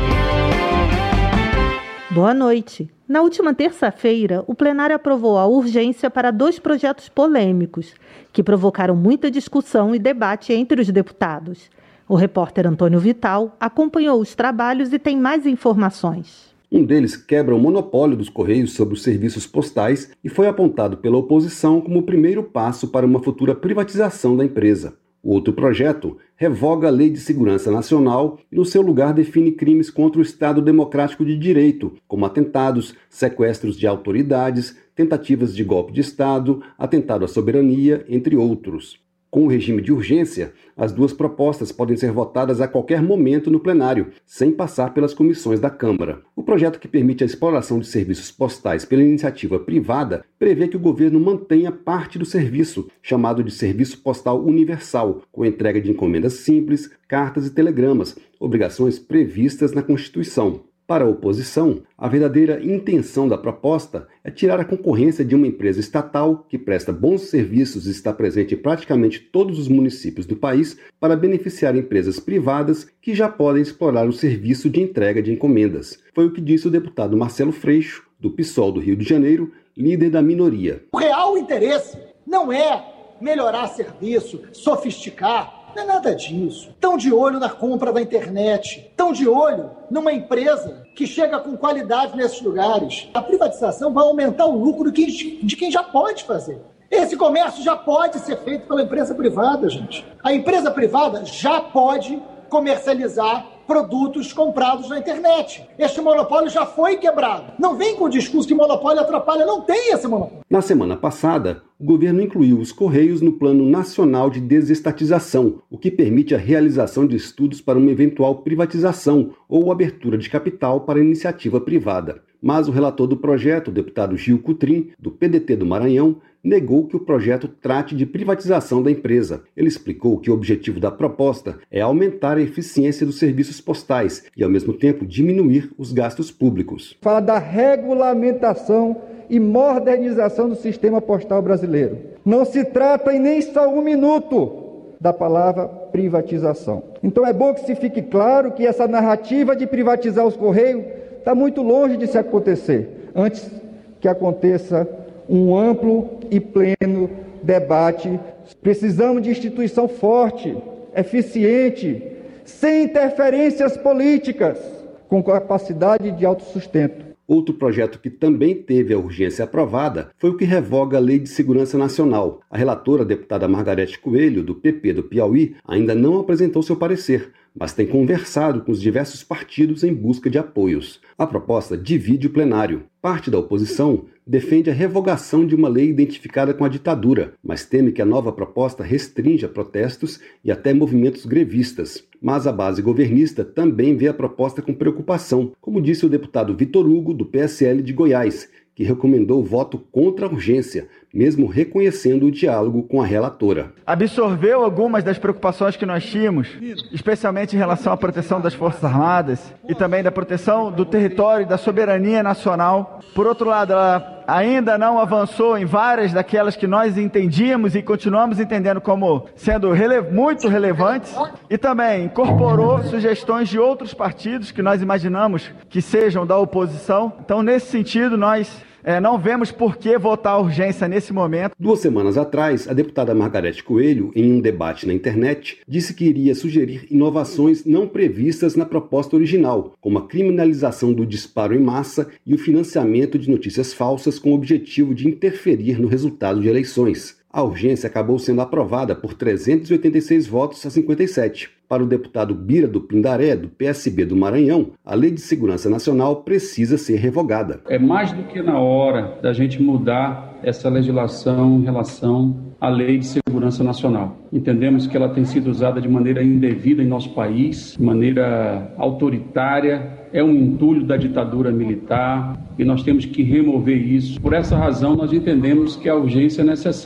Boa noite. Na última terça-feira, o plenário aprovou a urgência para dois projetos polêmicos, que provocaram muita discussão e debate entre os deputados. O repórter Antônio Vital acompanhou os trabalhos e tem mais informações. Um deles quebra o monopólio dos Correios sobre os serviços postais e foi apontado pela oposição como o primeiro passo para uma futura privatização da empresa. O outro projeto revoga a Lei de Segurança Nacional e, no seu lugar, define crimes contra o Estado Democrático de Direito, como atentados, sequestros de autoridades, tentativas de golpe de Estado, atentado à soberania, entre outros. Com o regime de urgência, as duas propostas podem ser votadas a qualquer momento no plenário, sem passar pelas comissões da Câmara. O projeto que permite a exploração de serviços postais pela iniciativa privada prevê que o governo mantenha parte do serviço, chamado de Serviço Postal Universal, com entrega de encomendas simples, cartas e telegramas, obrigações previstas na Constituição. Para a oposição, a verdadeira intenção da proposta é tirar a concorrência de uma empresa estatal que presta bons serviços e está presente em praticamente todos os municípios do país para beneficiar empresas privadas que já podem explorar o serviço de entrega de encomendas. Foi o que disse o deputado Marcelo Freixo, do PSOL do Rio de Janeiro, líder da minoria. O real interesse não é melhorar serviço, sofisticar. Não é nada disso. Estão de olho na compra da internet. Estão de olho numa empresa que chega com qualidade nesses lugares. A privatização vai aumentar o lucro de quem, de quem já pode fazer. Esse comércio já pode ser feito pela empresa privada, gente. A empresa privada já pode comercializar produtos comprados na internet. Este monopólio já foi quebrado. Não vem com o discurso que monopólio atrapalha, não tem esse monopólio. Na semana passada, o governo incluiu os Correios no Plano Nacional de Desestatização, o que permite a realização de estudos para uma eventual privatização ou abertura de capital para iniciativa privada. Mas o relator do projeto, o deputado Gil Cutrim, do P D T do Maranhão, negou que o projeto trate de privatização da empresa. Ele explicou que o objetivo da proposta é aumentar a eficiência dos serviços postais e, ao mesmo tempo, diminuir os gastos públicos. Fala da regulamentação e modernização do sistema postal brasileiro. Não se trata em nem só um minuto da palavra privatização. Então é bom que se fique claro que essa narrativa de privatizar os Correios está muito longe de se acontecer, antes que aconteça um amplo e pleno debate. Precisamos de instituição forte, eficiente, sem interferências políticas, com capacidade de autossustento. Outro projeto que também teve a urgência aprovada foi o que revoga a Lei de Segurança Nacional. A relatora, a deputada Margarete Coelho, do P P do Piauí, ainda não apresentou seu parecer, mas tem conversado com os diversos partidos em busca de apoios. A proposta divide o plenário. Parte da oposição defende a revogação de uma lei identificada com a ditadura, mas teme que a nova proposta restrinja protestos e até movimentos grevistas. Mas a base governista também vê a proposta com preocupação, como disse o deputado Vitor Hugo, do P S L de Goiás, que recomendou o voto contra a urgência, mesmo reconhecendo o diálogo com a relatora. Absorveu algumas das preocupações que nós tínhamos, especialmente em relação à proteção das Forças Armadas e também da proteção do território e da soberania nacional. Por outro lado, ela ainda não avançou em várias daquelas que nós entendíamos e continuamos entendendo como sendo rele- muito relevantes, e também incorporou sugestões de outros partidos que nós imaginamos que sejam da oposição. Então, nesse sentido, nós É, não vemos por que votar a urgência nesse momento. Duas semanas atrás, a deputada Margarete Coelho, em um debate na internet, disse que iria sugerir inovações não previstas na proposta original, como a criminalização do disparo em massa e o financiamento de notícias falsas com o objetivo de interferir no resultado de eleições. A urgência acabou sendo aprovada por trezentos e oitenta e seis votos a cinquenta e sete. Para o deputado Bira do Pindaré, do P S B do Maranhão, a Lei de Segurança Nacional precisa ser revogada. É mais do que na hora da gente mudar essa legislação em relação à Lei de Segurança Nacional. Entendemos que ela tem sido usada de maneira indevida em nosso país, de maneira autoritária, é um entulho da ditadura militar e nós temos que remover isso. Por essa razão, nós entendemos que a urgência é necessária.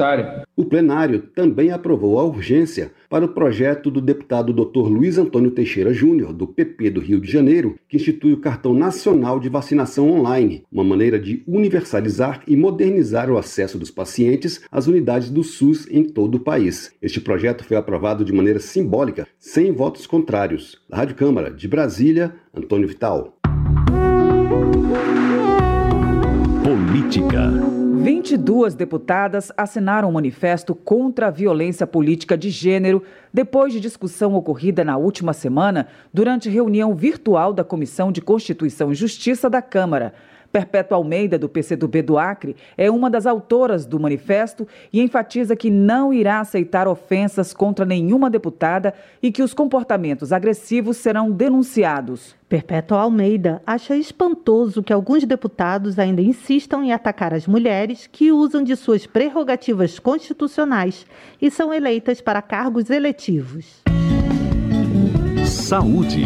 O plenário também aprovou a urgência para o projeto do deputado doutor Luiz Antônio Teixeira Júnior, do P P do Rio de Janeiro, que institui o Cartão Nacional de Vacinação Online, uma maneira de universalizar e modernizar o acesso dos pacientes às unidades do SUS em todo o país. Este projeto foi aprovado de maneira simbólica, sem votos contrários. Da Rádio Câmara de Brasília, Antônio Vital. Política. vinte e duas deputadas assinaram um manifesto contra a violência política de gênero depois de discussão ocorrida na última semana durante reunião virtual da Comissão de Constituição e Justiça da Câmara. Perpétua Almeida, do P C do B do Acre, é uma das autoras do manifesto e enfatiza que não irá aceitar ofensas contra nenhuma deputada e que os comportamentos agressivos serão denunciados. Perpétua Almeida acha espantoso que alguns deputados ainda insistam em atacar as mulheres que usam de suas prerrogativas constitucionais e são eleitas para cargos eletivos. Saúde.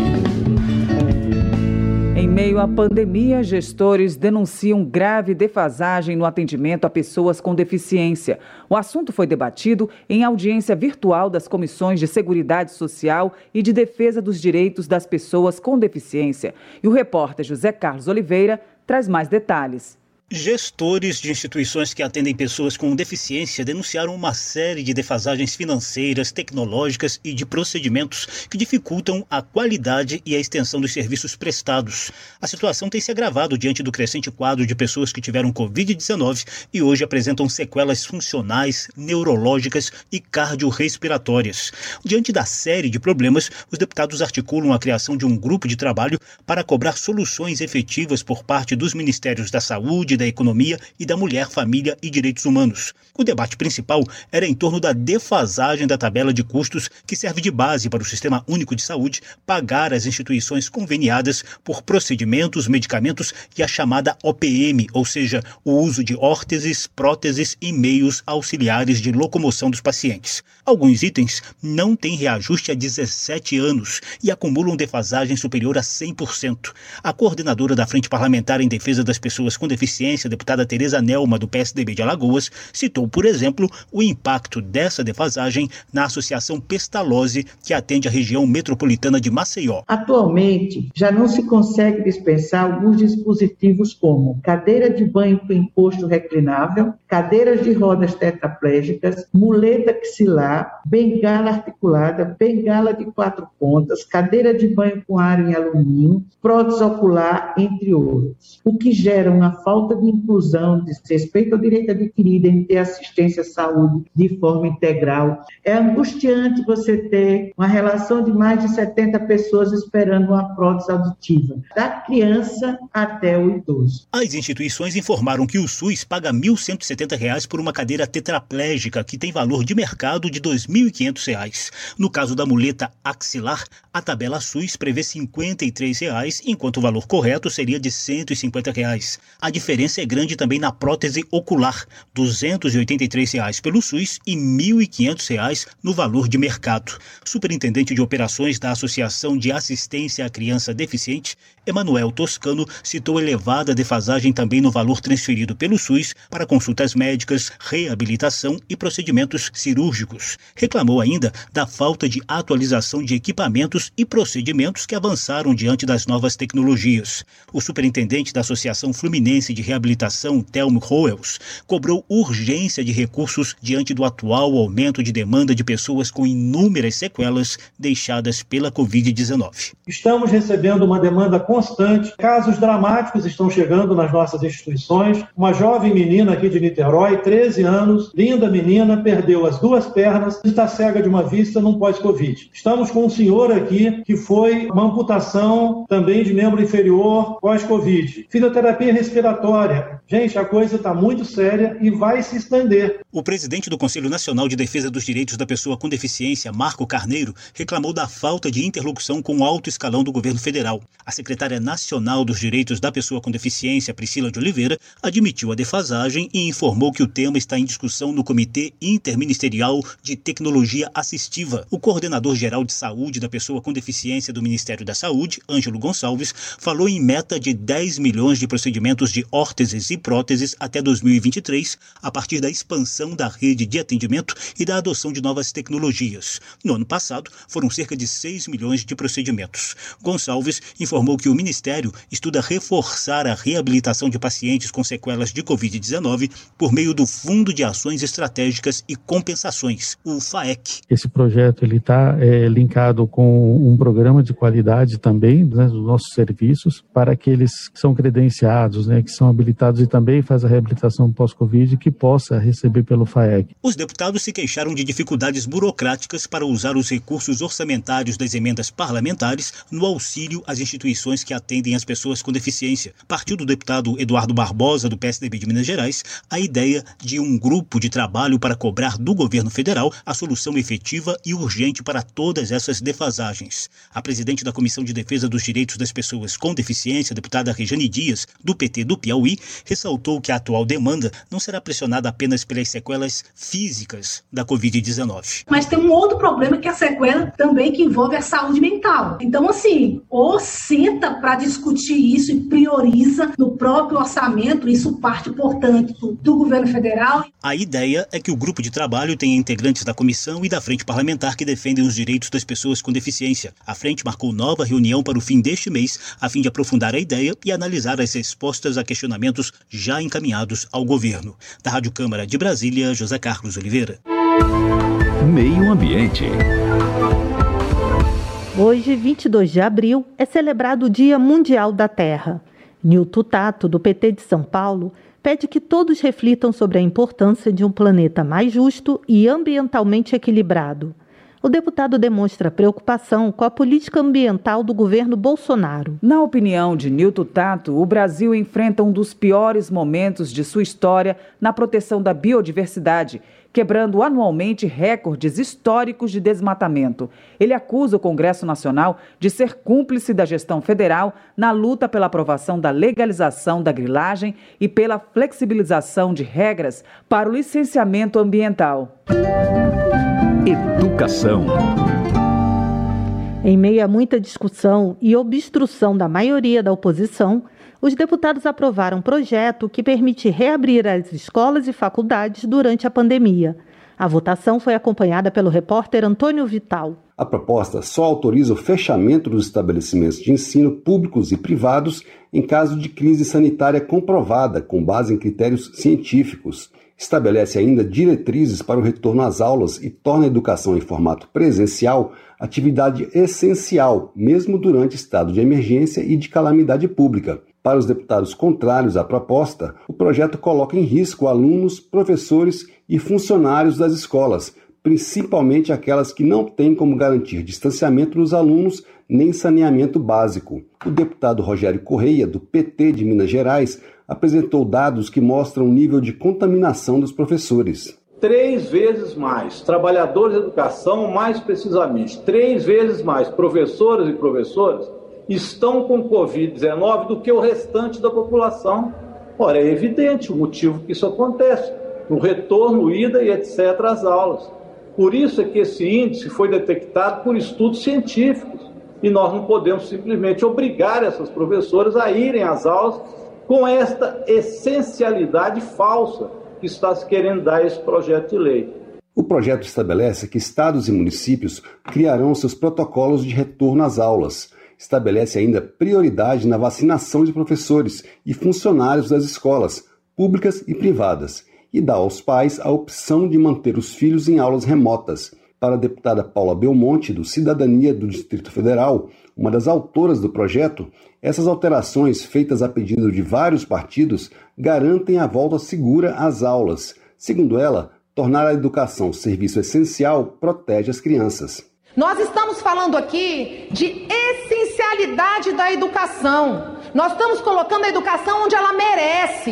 Em meio à pandemia, gestores denunciam grave defasagem no atendimento a pessoas com deficiência. O assunto foi debatido em audiência virtual das Comissões de Seguridade Social e de Defesa dos Direitos das Pessoas com Deficiência. E o repórter José Carlos Oliveira traz mais detalhes. Gestores de instituições que atendem pessoas com deficiência denunciaram uma série de defasagens financeiras, tecnológicas e de procedimentos que dificultam a qualidade e a extensão dos serviços prestados. A situação tem se agravado diante do crescente quadro de pessoas que tiveram covid dezenove e hoje apresentam sequelas funcionais, neurológicas e cardiorrespiratórias. Diante da série de problemas, os deputados articulam a criação de um grupo de trabalho para cobrar soluções efetivas por parte dos Ministérios da Saúde, da Economia e da Mulher, Família e Direitos Humanos. O debate principal era em torno da defasagem da tabela de custos que serve de base para o Sistema Único de Saúde pagar as instituições conveniadas por procedimentos, medicamentos e a chamada O P M, ou seja, o uso de órteses, próteses e meios auxiliares de locomoção dos pacientes. Alguns itens não têm reajuste há dezessete anos e acumulam defasagem superior a cem por cento. A coordenadora da Frente Parlamentar em Defesa das Pessoas com Deficiência, a deputada Tereza Nelma, do P S D B de Alagoas, citou, por exemplo, o impacto dessa defasagem na Associação Pestalozzi, que atende a região metropolitana de Maceió. Atualmente, já não se consegue dispensar alguns dispositivos como cadeira de banho com encosto reclinável, cadeiras de rodas tetraplégicas, muleta axilar, bengala articulada, bengala de quatro pontas, cadeira de banho com aro em alumínio, prótese ocular, entre outros, o que gera uma falta de inclusão, de respeito ao direito adquirido em ter assistência à saúde de forma integral. É angustiante você ter uma relação de mais de setenta pessoas esperando uma prótese auditiva, da criança até o idoso. As instituições informaram que o SUS paga mil cento e setenta reais por uma cadeira tetraplégica que tem valor de mercado de dois mil e quinhentos reais. No caso da muleta axilar, a tabela SUS prevê cinquenta e três reais, enquanto o valor correto seria de cento e cinquenta reais. A diferença é grande também na prótese ocular, duzentos e oitenta e três reais pelo SUS e mil e quinhentos reais no valor de mercado. Superintendente de operações da Associação de Assistência à Criança Deficiente, Emanuel Toscano, citou elevada defasagem também no valor transferido pelo SUS para consultas médicas, reabilitação e procedimentos cirúrgicos. Reclamou ainda da falta de atualização de equipamentos e procedimentos que avançaram diante das novas tecnologias. O superintendente da Associação Fluminense de Reabilitação, Telmo Roels, cobrou urgência de recursos diante do atual aumento de demanda de pessoas com inúmeras sequelas deixadas pela covid dezenove. Estamos recebendo uma demanda constante, casos dramáticos estão chegando nas nossas instituições. Uma jovem menina aqui de Niterói, treze anos, linda menina, perdeu as duas pernas e está cega de uma vista num pós-covid. Estamos com um senhor aqui que foi uma amputação também de membro inferior pós-covid. Fisioterapia respiratória. Gente, a coisa está muito séria e vai se estender. O presidente do Conselho Nacional de Defesa dos Direitos da Pessoa com Deficiência, Marco Carneiro, reclamou da falta de interlocução com o alto escalão do governo federal. A secretária nacional dos Direitos da Pessoa com Deficiência, Priscila de Oliveira, admitiu a defasagem e informou informou que o tema está em discussão no Comitê Interministerial de Tecnologia Assistiva. O coordenador-geral de saúde da pessoa com deficiência do Ministério da Saúde, Ângelo Gonçalves, falou em meta de dez milhões de procedimentos de órteses e próteses até dois mil e vinte e três, a partir da expansão da rede de atendimento e da adoção de novas tecnologias. No ano passado, foram cerca de seis milhões de procedimentos. Gonçalves informou que o Ministério estuda reforçar a reabilitação de pacientes com sequelas de covid dezenove por meio do Fundo de Ações Estratégicas e Compensações, o FAEC. Esse projeto está é, linkado com um programa de qualidade também, né, dos nossos serviços, para aqueles que são credenciados, né, que são habilitados e também faz a reabilitação pós-Covid, que possa receber pelo FAEC. Os deputados se queixaram de dificuldades burocráticas para usar os recursos orçamentários das emendas parlamentares no auxílio às instituições que atendem as pessoas com deficiência. Partiu do deputado Eduardo Barbosa, do P S D B de Minas Gerais, a ideia de um grupo de trabalho para cobrar do governo federal a solução efetiva e urgente para todas essas defasagens. A presidente da Comissão de Defesa dos Direitos das Pessoas com Deficiência, deputada Rejane Dias, do P T do Piauí, ressaltou que a atual demanda não será pressionada apenas pelas sequelas físicas da covid dezenove. Mas tem um outro problema, que é a sequela também que envolve a saúde mental. Então, assim, ou senta para discutir isso e prioriza no próprio orçamento, isso parte, portanto, do governo federal. A ideia é que o grupo de trabalho tenha integrantes da comissão e da frente parlamentar que defendem os direitos das pessoas com deficiência. A frente marcou nova reunião para o fim deste mês, a fim de aprofundar a ideia e analisar as respostas a questionamentos já encaminhados ao governo. Da Rádio Câmara de Brasília, José Carlos Oliveira. Meio Ambiente. Hoje, vinte e dois de abril, é celebrado o Dia Mundial da Terra. Nilton Tato, do P T de São Paulo, pede que todos reflitam sobre a importância de um planeta mais justo e ambientalmente equilibrado. O deputado demonstra preocupação com a política ambiental do governo Bolsonaro. Na opinião de Nilton Tato, o Brasil enfrenta um dos piores momentos de sua história na proteção da biodiversidade, quebrando anualmente recordes históricos de desmatamento. Ele acusa o Congresso Nacional de ser cúmplice da gestão federal na luta pela aprovação da legalização da grilagem e pela flexibilização de regras para o licenciamento ambiental. Educação. Em meio a muita discussão e obstrução da maioria da oposição, os deputados aprovaram um projeto que permite reabrir as escolas e faculdades durante a pandemia. A votação foi acompanhada pelo repórter Antônio Vital. A proposta só autoriza o fechamento dos estabelecimentos de ensino públicos e privados em caso de crise sanitária comprovada, com base em critérios científicos. Estabelece ainda diretrizes para o retorno às aulas e torna a educação em formato presencial atividade essencial, mesmo durante estado de emergência e de calamidade pública. Para os deputados contrários à proposta, o projeto coloca em risco alunos, professores e funcionários das escolas, principalmente aquelas que não têm como garantir distanciamento dos alunos nem saneamento básico. O deputado Rogério Correia, do P T de Minas Gerais, apresentou dados que mostram o nível de contaminação dos professores. Três vezes mais trabalhadores de educação, mais precisamente, três vezes mais professoras e professores estão com covid dezenove do que o restante da população. Ora, é evidente o motivo que isso acontece, no retorno, ida e etcétera às aulas. Por isso é que esse índice foi detectado por estudos científicos e nós não podemos simplesmente obrigar essas professoras a irem às aulas com esta essencialidade falsa que está se querendo dar a esse projeto de lei. O projeto estabelece que estados e municípios criarão seus protocolos de retorno às aulas. Estabelece ainda prioridade na vacinação de professores e funcionários das escolas, públicas e privadas, e dá aos pais a opção de manter os filhos em aulas remotas. Para a deputada Paula Belmonte, do Cidadania do Distrito Federal, uma das autoras do projeto, essas alterações, feitas a pedido de vários partidos, garantem a volta segura às aulas. Segundo ela, tornar a educação serviço essencial protege as crianças. Nós estamos falando aqui de essencialidade da educação. Nós estamos colocando a educação onde ela merece.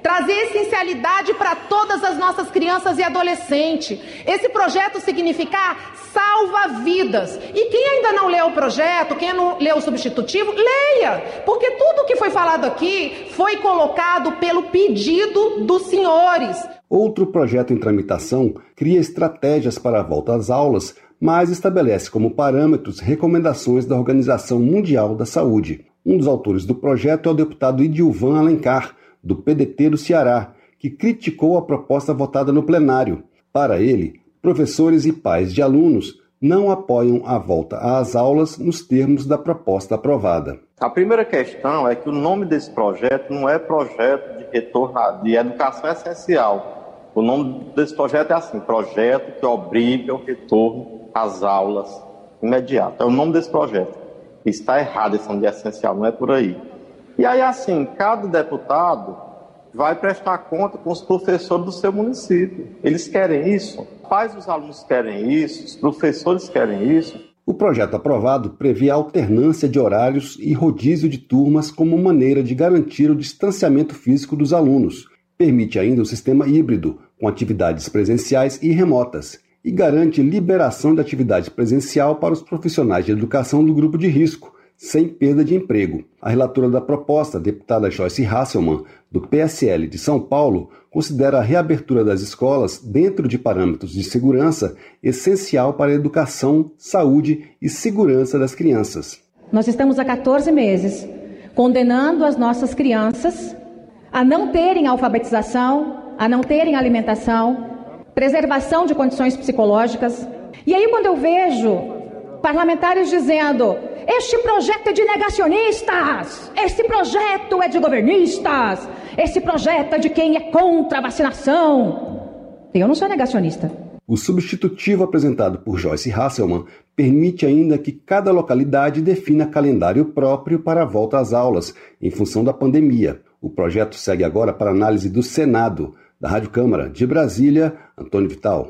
trazer essencialidade para todas as nossas crianças e adolescentes. Esse projeto significar salva vidas. E quem ainda não leu o projeto, quem não leu o substitutivo, leia, porque tudo que foi falado aqui foi colocado pelo pedido dos senhores. Outro projeto em tramitação cria estratégias para a volta às aulas, mas estabelece como parâmetros recomendações da Organização Mundial da Saúde. Um dos autores do projeto é o deputado Idilvan Alencar, do P D T do Ceará, que criticou a proposta votada no plenário. Para ele, professores e pais de alunos não apoiam a volta às aulas nos termos da proposta aprovada. A primeira questão é que o nome desse projeto não é projeto de retorno de educação essencial. O nome desse projeto é assim, projeto que obriga o retorno às aulas imediato. É o nome desse projeto. Está errado esse nome de essencial, não é por aí. E aí, assim, cada deputado vai prestar conta com os professores do seu município. Eles querem isso, os pais dos alunos querem isso, os professores querem isso. O projeto aprovado prevê a alternância de horários e rodízio de turmas como maneira de garantir o distanciamento físico dos alunos. Permite ainda o sistema híbrido, com atividades presenciais e remotas, e garante liberação de atividade presencial para os profissionais de educação do grupo de risco, sem perda de emprego. A relatora da proposta, a deputada Joyce Hasselmann, do P S L de São Paulo, considera a reabertura das escolas dentro de parâmetros de segurança essencial para a educação, saúde e segurança das crianças. Nós estamos há quatorze meses condenando as nossas crianças a não terem alfabetização, a não terem alimentação, preservação de condições psicológicas. E aí quando eu vejo parlamentares dizendo: este projeto é de negacionistas, esse projeto é de governistas, esse projeto é de quem é contra a vacinação. Eu não sou negacionista. O substitutivo apresentado por Joyce Hasselmann permite ainda que cada localidade defina calendário próprio para a volta às aulas, em função da pandemia. O projeto segue agora para análise do Senado. Da Rádio Câmara de Brasília, Antônio Vital.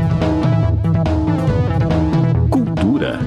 Cultura.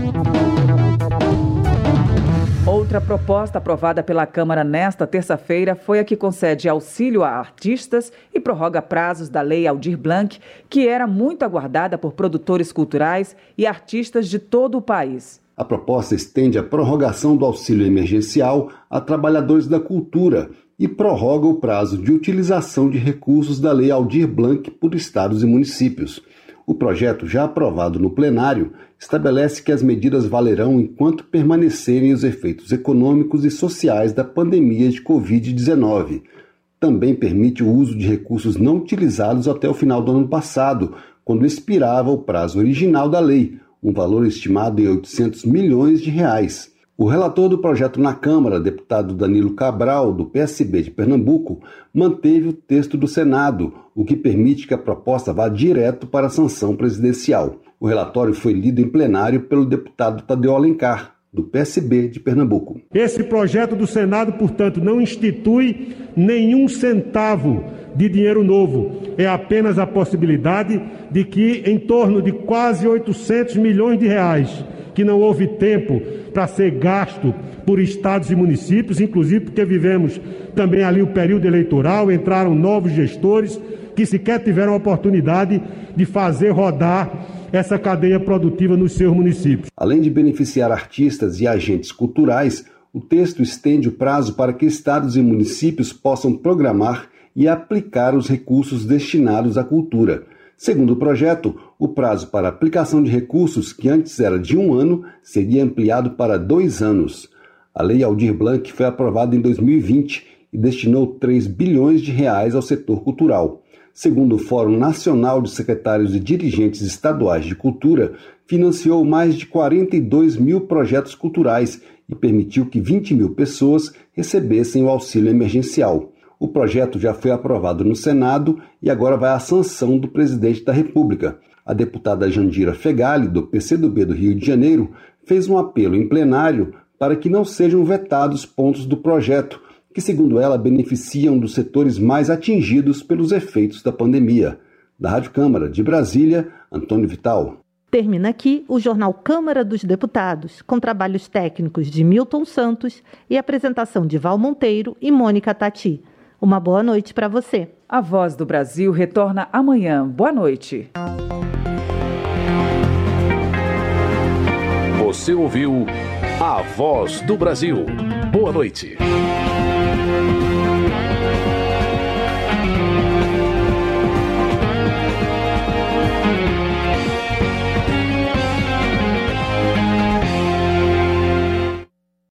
Outra proposta aprovada pela Câmara nesta terça-feira foi a que concede auxílio a artistas e prorroga prazos da Lei Aldir Blanc, que era muito aguardada por produtores culturais e artistas de todo o país. A proposta estende a prorrogação do auxílio emergencial a trabalhadores da cultura e prorroga o prazo de utilização de recursos da Lei Aldir Blanc por estados e municípios. O projeto, já aprovado no plenário, estabelece que as medidas valerão enquanto permanecerem os efeitos econômicos e sociais da pandemia de covid dezenove. Também permite o uso de recursos não utilizados até o final do ano passado, quando expirava o prazo original da lei, um valor estimado em oitocentos milhões de reais. O relator do projeto na Câmara, deputado Danilo Cabral, do P S B de Pernambuco, manteve o texto do Senado, o que permite que a proposta vá direto para a sanção presidencial. O relatório foi lido em plenário pelo deputado Tadeu Alencar, do P S B de Pernambuco. Esse projeto do Senado, portanto, não institui nenhum centavo de dinheiro novo. É apenas a possibilidade de que em torno de quase oitocentos milhões de reais, que não houve tempo para ser gasto por estados e municípios, inclusive porque vivemos também ali o período eleitoral, entraram novos gestores que sequer tiveram a oportunidade de fazer rodar essa cadeia produtiva nos seus municípios. Além de beneficiar artistas e agentes culturais, o texto estende o prazo para que estados e municípios possam programar e aplicar os recursos destinados à cultura. Segundo o projeto, o prazo para aplicação de recursos, que antes era de um ano, seria ampliado para dois anos. A Lei Aldir Blanc foi aprovada em dois mil e vinte e destinou três bilhões de reais ao setor cultural. Segundo o Fórum Nacional de Secretários e Dirigentes Estaduais de Cultura, financiou mais de quarenta e dois mil projetos culturais e permitiu que vinte mil pessoas recebessem o auxílio emergencial. O projeto já foi aprovado no Senado e agora vai à sanção do presidente da República. A deputada Jandira Fegali, do P C do B do Rio de Janeiro, fez um apelo em plenário para que não sejam vetados pontos do projeto, que, segundo ela, beneficiam dos setores mais atingidos pelos efeitos da pandemia. Da Rádio Câmara de Brasília, Antônio Vital. Termina aqui o Jornal Câmara dos Deputados, com trabalhos técnicos de Milton Santos e apresentação de Val Monteiro e Mônica Tati. Uma boa noite para você. A Voz do Brasil retorna amanhã. Boa noite. Você ouviu A Voz do Brasil. Boa noite.